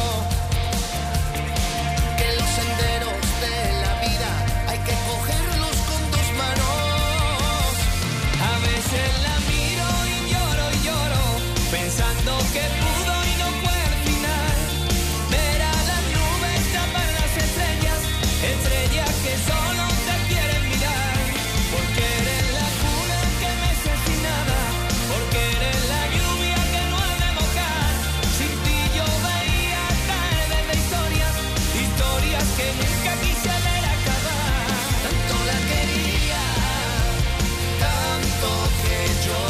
Speaker 2: que los senderos de la vida hay que cogerlos con dos manos. A veces la miro y lloro y lloro, pensando que pudo y no fue al final. Ver a las nubes tapar las estrellas, estrellas que solo te quieren mirar. Porque eres la cuna que mece sin nada, porque eres la lluvia que no ha de mojar. Sin ti yo veía caer de historias, historias que nunca quise ver acabar. Tanto la quería, tanto que yo,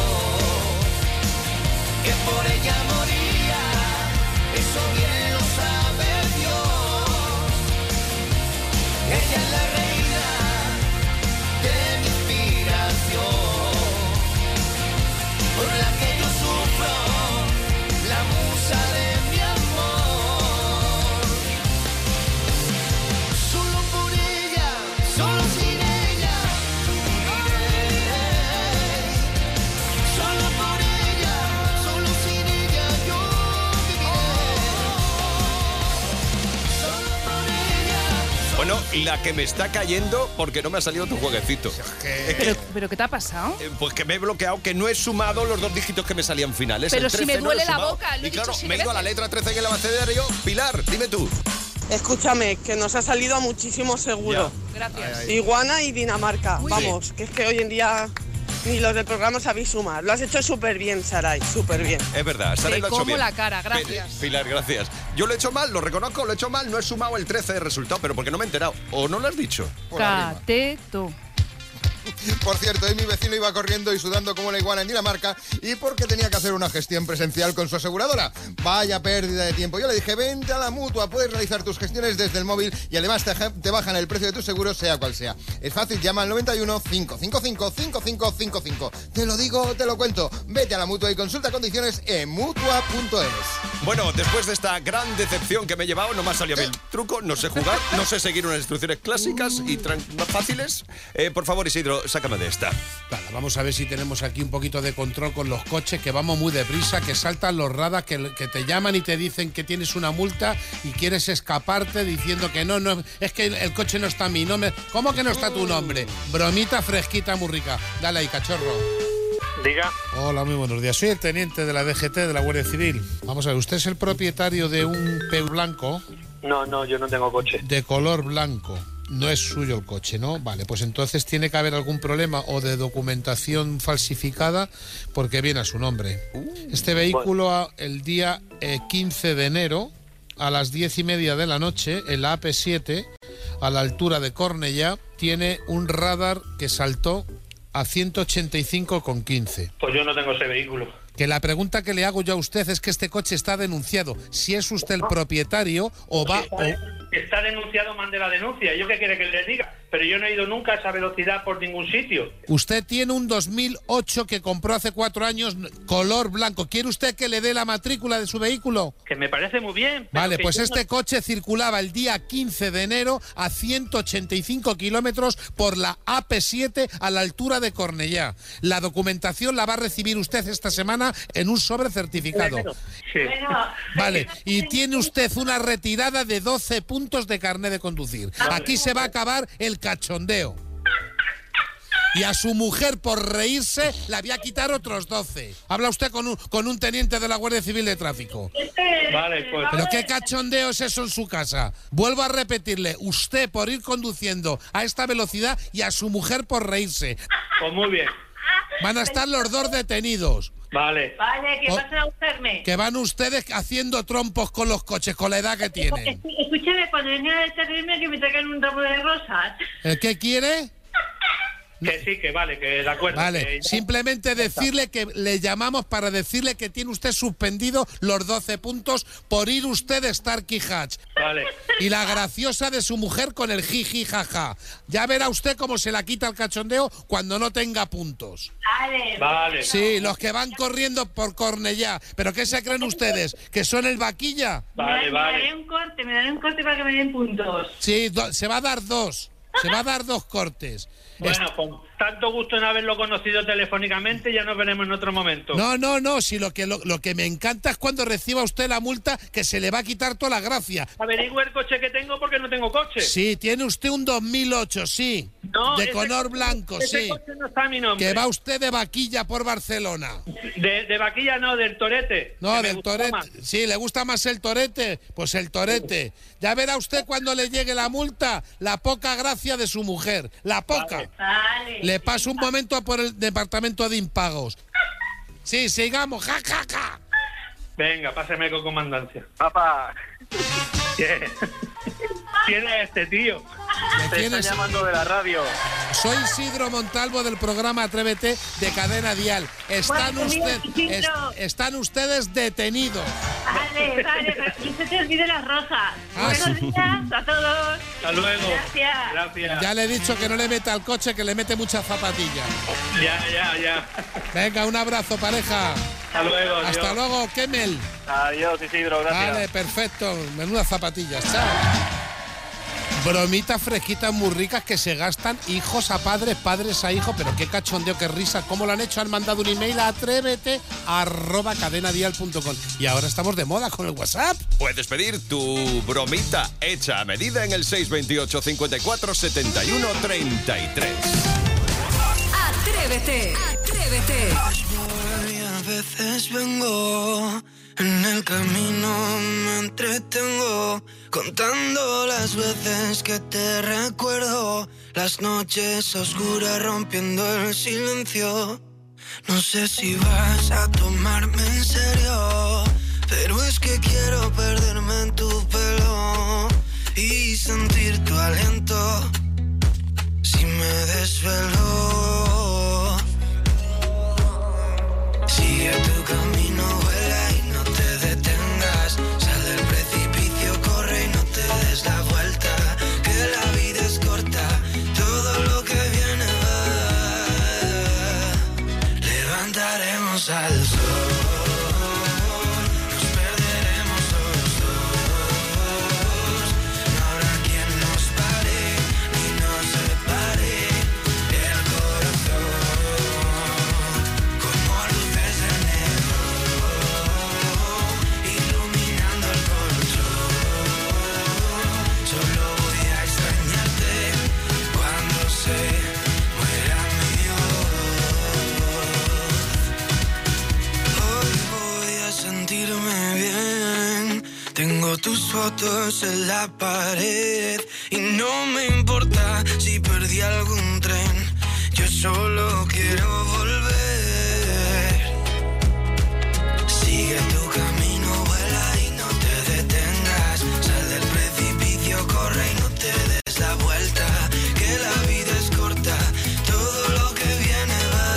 Speaker 2: que por ella moría, eso bien lo sabe Dios. Ella es la reina de mi inspiración, por la que yo sufro, la musa de mi amor. Solo por ella, solo sin ella, viviré. Solo por ella, solo sin ella yo viviré. Solo por ella.
Speaker 1: Bueno, la que me está cayendo porque no me ha salido tu jueguecito. Es que,
Speaker 4: ¿Pero, ¿Pero qué te ha pasado?
Speaker 1: eh, pues que me he bloqueado, que no he sumado los dos dígitos que me salían finales.
Speaker 4: Pero
Speaker 1: El
Speaker 4: si me
Speaker 1: trece no
Speaker 4: duele
Speaker 1: lo he
Speaker 4: la
Speaker 1: sumado.
Speaker 4: boca, lo he
Speaker 1: Y claro,
Speaker 4: dicho
Speaker 1: me he
Speaker 4: siete
Speaker 1: ido a la
Speaker 4: veces.
Speaker 1: letra trece en el abecedario. Pilar, dime tú.
Speaker 14: Escúchame, que nos ha salido muchísimo seguro.
Speaker 4: Gracias.
Speaker 1: Ay, ay.
Speaker 14: Iguana y Dinamarca.
Speaker 4: Muy
Speaker 14: Vamos, que es que hoy en día ni los del programa sabéis sumar. Lo has hecho súper bien, Saray, súper bien.
Speaker 1: Es verdad, Saray
Speaker 4: Te
Speaker 1: lo ha hecho
Speaker 4: como
Speaker 1: bien.
Speaker 4: la cara, gracias.
Speaker 1: Pi- Pilar, gracias. Yo lo he hecho mal, lo reconozco, lo he hecho mal. No he sumado el trece de resultado, pero porque no me he enterado. ¿O no lo has dicho?
Speaker 8: Por arriba.
Speaker 4: Cateto.
Speaker 8: Por cierto, hoy mi vecino iba corriendo y sudando como la iguana en Dinamarca y porque tenía que hacer una gestión presencial con su aseguradora. Vaya pérdida de tiempo. Yo le dije, vente a la Mutua, puedes realizar tus gestiones desde el móvil y además te, te bajan el precio de tu seguro, sea cual sea. Es fácil, llama al noventa y uno, cinco cinco cinco, cinco cinco cinco cinco. Te lo digo, te lo cuento. Vete a la Mutua y consulta condiciones en mutua punto es.
Speaker 1: Bueno, después de esta gran decepción que me he llevado, no me ha salido bien el truco, no sé jugar, no sé seguir unas instrucciones clásicas y tran- fáciles. Eh, por favor, Isidro, sácame de esta.
Speaker 6: Vale, vamos a ver si tenemos aquí un poquito de control con los coches, que vamos muy deprisa, que saltan los radars, que, que te llaman y te dicen que tienes una multa y quieres escaparte diciendo que no, no, es que el, el coche no está a mí. No me, ¿Cómo que no está tu nombre? Bromita fresquita, muy rica. Dale ahí, cachorro.
Speaker 13: Diga.
Speaker 6: Hola, muy buenos días. Soy el teniente de la D G T, de la Guardia Civil. Vamos a ver, ¿usted es el propietario de un P blanco
Speaker 13: No, no, yo no tengo coche.
Speaker 6: de color blanco? No es suyo el coche, ¿no? Vale, pues entonces tiene que haber algún problema o de documentación falsificada porque viene a su nombre. Este vehículo a- el día eh, quince de enero a las diez y media de la noche en la A P siete a la altura de Cornellá tiene un radar que saltó a ciento ochenta y cinco con quince.
Speaker 13: Pues yo no tengo ese vehículo.
Speaker 6: Que la pregunta que le hago yo a usted es que este coche está denunciado. Si es usted el propietario o va...
Speaker 13: Está,
Speaker 6: o-
Speaker 13: está denunciado, mande la denuncia. ¿Yo qué quiere que le diga? Pero yo no he ido nunca a esa velocidad por ningún sitio.
Speaker 6: Usted tiene un dos mil ocho que compró hace cuatro años, color blanco. ¿Quiere usted que le dé la matrícula de su vehículo?
Speaker 13: Que me parece muy bien. pero
Speaker 6: Vale,
Speaker 13: que
Speaker 6: pues
Speaker 13: yo
Speaker 6: este
Speaker 13: no-
Speaker 6: coche circulaba el día quince de enero a ciento ochenta y cinco kilómetros por la A P siete a la altura de Cornellá. La documentación la va a recibir usted esta semana en un sobre certificado.
Speaker 13: Sí.
Speaker 6: Vale, y tiene usted una retirada de doce puntos de carné de conducir. Aquí se va a acabar el cachondeo. Y a su mujer, por reírse, le voy a quitar otros doce. Habla usted con un, con un teniente de la Guardia Civil de Tráfico.
Speaker 13: Vale, pues.
Speaker 6: ¿Pero qué cachondeo es eso en su casa? Vuelvo a repetirle, usted por ir conduciendo a esta velocidad y a su mujer por reírse.
Speaker 13: Pues muy bien.
Speaker 6: Van a estar los dos detenidos.
Speaker 13: Vale.
Speaker 9: Vale, que
Speaker 6: Oh.
Speaker 9: pasen a buscarme.
Speaker 6: Que van ustedes haciendo trompos con los coches, con la edad que tienen.
Speaker 9: Escúchame, cuando venga a servirme que me traigan un ramo de rosas.
Speaker 6: ¿El qué quiere?
Speaker 13: Que sí, que vale, que de acuerdo.
Speaker 6: Vale,
Speaker 13: que-
Speaker 6: simplemente decirle que le llamamos para decirle que tiene usted suspendido los doce puntos por ir usted de Starkey Hatch.
Speaker 13: Vale.
Speaker 6: Y la graciosa de su mujer con el jiji jaja. Ya verá usted cómo se la quita el cachondeo cuando no tenga puntos.
Speaker 9: Vale.
Speaker 13: Vale.
Speaker 6: Sí, los que van corriendo por Cornellá. ¿Pero qué se creen ustedes? ¿Que son el vaquilla?
Speaker 13: Vale,
Speaker 9: me,
Speaker 13: vale.
Speaker 9: Me daré un corte, me daré un corte para que me den puntos.
Speaker 6: Sí, do- se va a dar dos. Se va a dar dos cortes.
Speaker 13: Bueno, con tanto gusto en haberlo conocido telefónicamente, ya nos veremos en otro momento.
Speaker 6: No, no, no, si lo que, lo, lo que me encanta es cuando reciba usted la multa, que se le va a quitar toda la gracia.
Speaker 13: Averigüe el coche que tengo porque no tengo coche.
Speaker 6: Sí, tiene usted un dos mil ocho, sí.
Speaker 13: No,
Speaker 6: de
Speaker 13: ese
Speaker 6: color
Speaker 13: coche-
Speaker 6: blanco,
Speaker 13: ese
Speaker 6: sí.
Speaker 13: coche no está a mi nombre.
Speaker 6: Que va usted de vaquilla por Barcelona.
Speaker 13: De, de vaquilla no, del torete.
Speaker 6: No,
Speaker 13: que me
Speaker 6: del
Speaker 13: gustó
Speaker 6: torete.
Speaker 13: más.
Speaker 6: Sí, ¿le gusta más el torete? Pues el torete. Ya verá usted cuando le llegue la multa, la poca gracia de su mujer. La poca.
Speaker 9: Vale.
Speaker 6: Le paso un momento por el departamento de impagos. Sí, sigamos. Ja, ja, ja.
Speaker 13: Venga, páseme con comandancia.
Speaker 10: Papá,
Speaker 13: ¿Quién ¿Quién es este tío?
Speaker 6: ¿Me
Speaker 10: te
Speaker 6: tienes?
Speaker 10: estoy llamando de la radio.
Speaker 6: Soy Isidro Montalvo del programa Atrévete de Cadena Dial. Están,
Speaker 9: Bueno, mira,
Speaker 6: usted,
Speaker 9: Isidro.
Speaker 6: es- están ustedes detenidos.
Speaker 9: Vale, vale, pero no se te olvide las rosas.
Speaker 6: Ah,
Speaker 9: Buenos
Speaker 6: sí.
Speaker 9: días a todos.
Speaker 13: Hasta luego.
Speaker 9: Gracias.
Speaker 13: Gracias.
Speaker 6: Ya le he dicho que no le meta al coche, que le mete muchas zapatillas.
Speaker 13: Ya, ya, ya.
Speaker 6: Venga, un abrazo, pareja.
Speaker 13: Hasta luego.
Speaker 6: Hasta
Speaker 13: adiós.
Speaker 6: luego, Kemel.
Speaker 10: Adiós, Isidro, gracias.
Speaker 6: Vale, perfecto. Menudas zapatillas. Chao. Bromitas fresquitas muy ricas que se gastan hijos a padres, padres a hijos. Pero qué cachondeo, qué risa. ¿Cómo lo han hecho? Han mandado un email a atrévete arroba cadenadial punto com. Y ahora estamos de moda con el WhatsApp.
Speaker 1: Puedes pedir tu bromita hecha a medida en el seis veintiocho, cincuenta y cuatro, setenta y uno, treinta y tres.
Speaker 16: Atrévete, atrévete.
Speaker 2: Y a veces vengo, en el camino me entretengo, contando las veces que te recuerdo, las noches oscuras rompiendo el silencio. No sé si vas a tomarme en serio, pero es que quiero perderme en tu pelo y sentir tu aliento si me desvelo. Sigue tu camino, vuela y no te detengas. Sal del precipicio, corre y no te des la vuelta. Que la vida es corta, todo lo que viene va. Levantaremos al sol. Nos perderemos los dos. No habrá quien nos pare ni nos separe. El corazón como luces de neón, iluminando el colchón. Solo voy a extrañarte cuando se muera mi voz. Hoy voy a sentirme bien. Tengo tus fotos en la pared y no me importa si perdí algún tren. Yo solo quiero volver. Sigue tu camino, vuela y no te detengas. Sal del precipicio, corre y no te des la vuelta. Que la vida es corta, todo lo que viene va.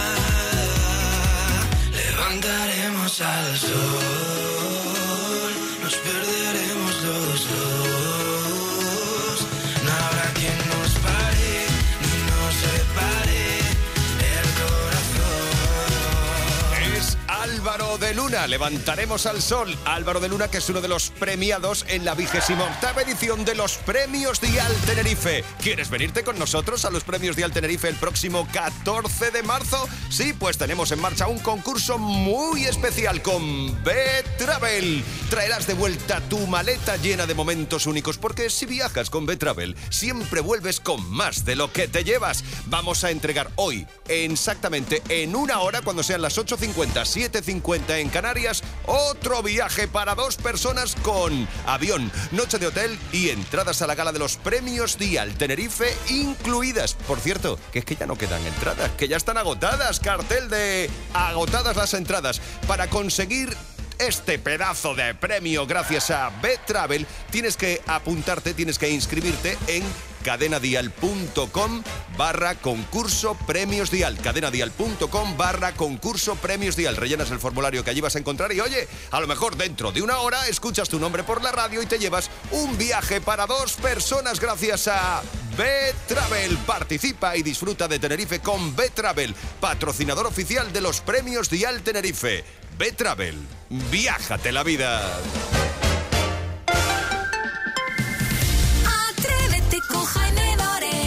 Speaker 2: Levantaremos al sol, nos perderemos los dos. No habrá quien nos pare ni nos separe. El corazón.
Speaker 1: Es Álvaro de Luna, levantaremos al sol. Álvaro de Luna, que es uno de los premiados en la vigésima octava edición de los Premios Dial Tenerife. ¿Quieres venirte con nosotros a los Premios Dial Tenerife el próximo catorce de marzo? Sí, pues tenemos en marcha un concurso muy especial con B-Travel. Traerás de vuelta tu maleta llena de momentos únicos, porque si viajas con B-Travel, siempre vuelves con más de lo que te llevas. Vamos a entregar hoy, exactamente en una hora, cuando sean las ocho cincuenta, siete cincuenta en Canarias, otro viaje para dos personas con avión, noche de hotel y entradas a la gala de los Premios Dial Tenerife incluidas. Por cierto, que es que ya no quedan entradas, que ya están agotadas. Cartel de agotadas las entradas. Para conseguir este pedazo de premio gracias a B-Travel, tienes que apuntarte, tienes que inscribirte en cadenadial.com barra concurso premios dial. Cadenadial.com barra concurso premios dial. Rellenas el formulario que allí vas a encontrar y oye, a lo mejor dentro de una hora escuchas tu nombre por la radio y te llevas un viaje para dos personas gracias a B-Travel. Participa y disfruta de Tenerife con B-Travel, patrocinador oficial de los Premios Dial Tenerife. B-Travel, viájate la vida.
Speaker 16: Atrévete con Jaime Moreno.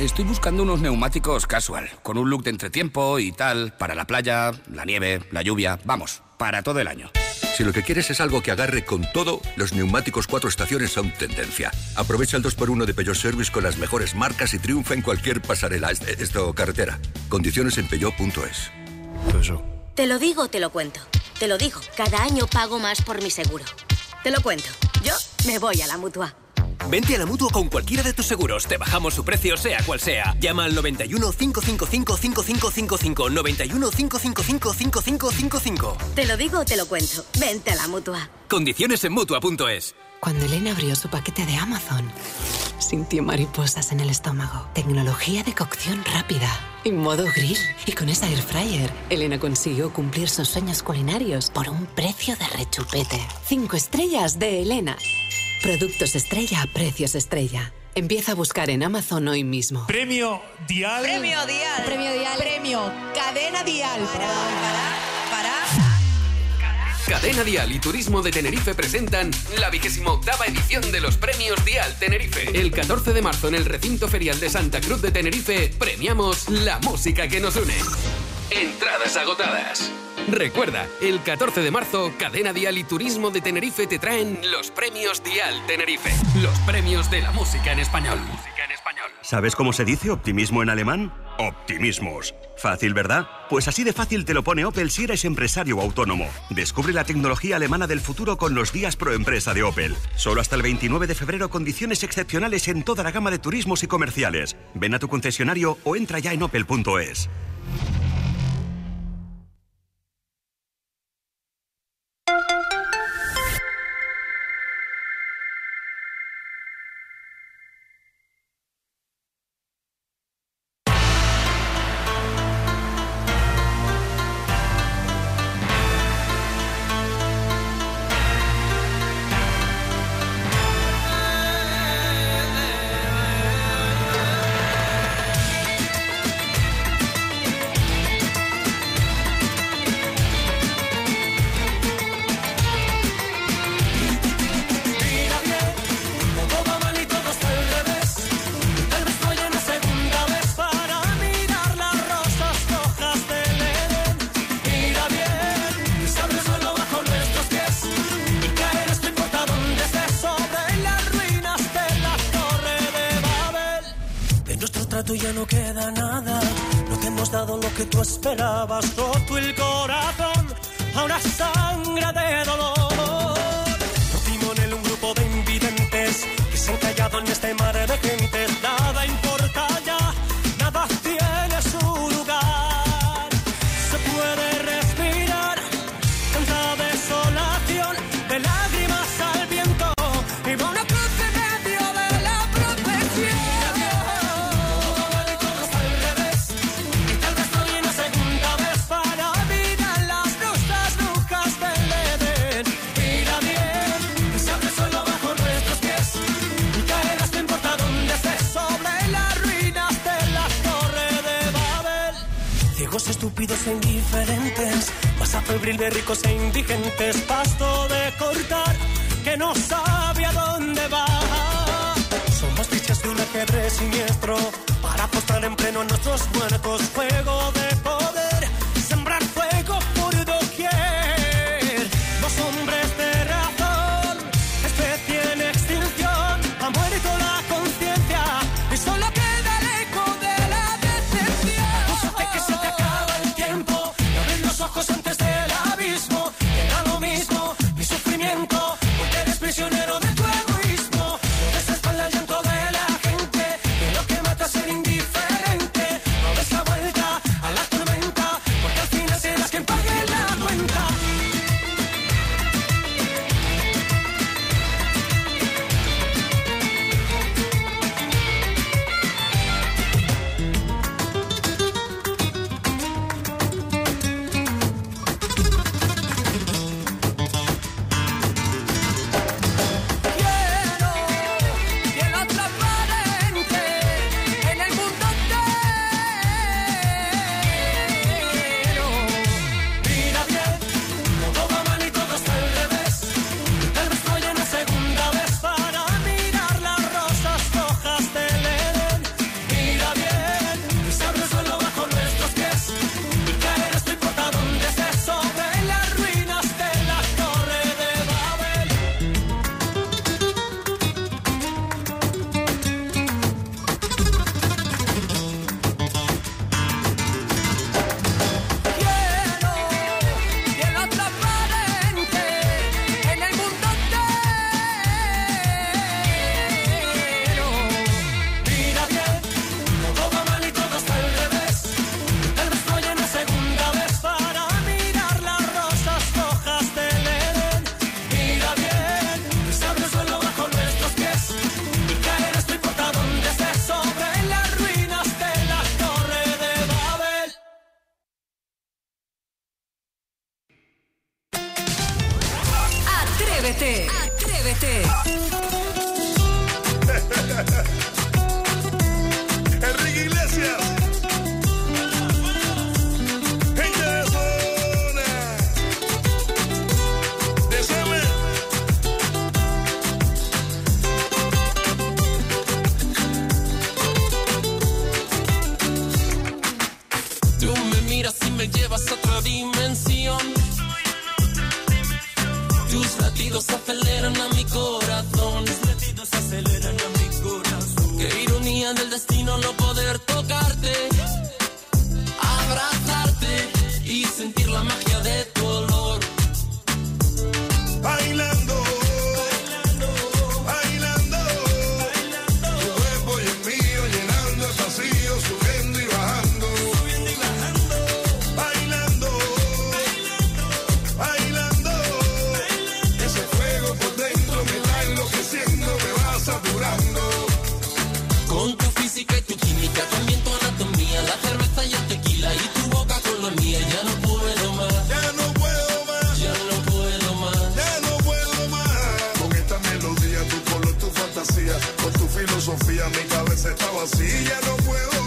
Speaker 21: Estoy buscando unos neumáticos casual, con un look de entretiempo y tal, para la playa, la nieve, la lluvia, vamos, para todo el año.
Speaker 22: Si lo que quieres es algo que agarre con todo, los neumáticos cuatro estaciones son tendencia. Aprovecha el dos por uno de Peugeot Service con las mejores marcas y triunfa en cualquier pasarela, esto carretera. Condiciones en peugeot punto es.
Speaker 11: Te lo digo, te lo cuento. Te lo digo, cada año pago más por mi seguro. Te lo cuento. Yo me voy a la Mutua.
Speaker 12: Vente a la Mutua con cualquiera de tus seguros. Te bajamos su precio, sea cual sea. Llama al noventa y uno, cinco cinco cinco, cinco cinco cinco cinco. noventa y uno, cinco cinco cinco, cinco cinco cinco cinco.
Speaker 11: Te lo digo, te lo cuento. Vente a la Mutua.
Speaker 12: Condiciones en Mutua punto es.
Speaker 15: Cuando Elena abrió su paquete de Amazon, sintió mariposas en el estómago. Tecnología de cocción rápida y modo grill. Y con esa air fryer, Elena consiguió cumplir sus sueños culinarios por un precio de rechupete. Cinco estrellas de Elena. Productos estrella a precios estrella. Empieza a buscar en Amazon hoy mismo.
Speaker 17: Premio Dial.
Speaker 25: Premio Dial. Premio Dial. Premio Cadena Dial. Para, para, para.
Speaker 26: Cadena Dial y Turismo de Tenerife presentan la vigésima octava edición de los Premios Dial Tenerife. El catorce de marzo en el recinto ferial de Santa Cruz de Tenerife premiamos la música que nos une. Entradas agotadas. Recuerda, el catorce de marzo, Cadena Dial y Turismo de Tenerife te traen los Premios Dial Tenerife. Los premios de la música en español.
Speaker 27: ¿Sabes cómo se dice optimismo en alemán? Optimismos. Fácil, ¿verdad? Pues así de fácil te lo pone Opel si eres empresario o autónomo. Descubre la tecnología alemana del futuro con los días pro empresa de Opel. Solo hasta el veintinueve de febrero, condiciones excepcionales en toda la gama de turismos y comerciales. Ven a tu concesionario o entra ya en opel punto es.
Speaker 28: Ya no queda nada, no te hemos dado lo que tú esperabas, roto el corazón a una sangre de dolor. Por timonel un grupo de invidentes que se han callado en este mar de gente. Nada importa ya, nada tiene su lugar. Se puede respirar, tanta desolación, de lágrimas al viento y va una cruz en medio de la protección. Estúpidos e indiferentes, masa febril de ricos e indigentes, pasto de cortar que no sabe a dónde va. Somos fichas de un ajedrez siniestro para apostar en pleno a nuestros muertos. Juego de poder, sembrar fuego por doquier. Los hombres de razón, especie en extinción, ha muerto la conciencia y solo queda el eco de la decepción. Úsate que se te acaba el tiempo y abrir los ojos antes del abismo. Queda lo mismo, mi sufrimiento, porque eres prisionero de tu egoísmo. No ves la espalda al llanto de la gente, que lo que mata es ser indiferente. No ves la
Speaker 16: Atrévete.
Speaker 3: Enrique Iglesias. Gente de zona. Desame.
Speaker 28: Tú me miras y me llevas a otra dimensión. Tus latidos aceleran a mi corazón. Tus latidos aceleran a mi corazón. Qué ironía del destino no poder tocarte, abrazarte y sentir la magia de tu olor.
Speaker 3: Bailando, bailando, bailando, tu cuerpo y el mío llenando el vacío, subiendo y bajando, subiendo y bajando, bailando, bailando, bailando, ese fuego por dentro me está enloqueciendo, me va saturando.
Speaker 28: Con tu física y tu química, también tu anatomía, la cerveza y el tequila y tu boca con la mía, ya no puedo más,
Speaker 3: Ya no puedo más,
Speaker 28: ya no puedo más.
Speaker 3: ya no puedo más. Con esta melodía, tu color, tu fantasía, con tu filosofía, mi cabeza está vacía, ya no puedo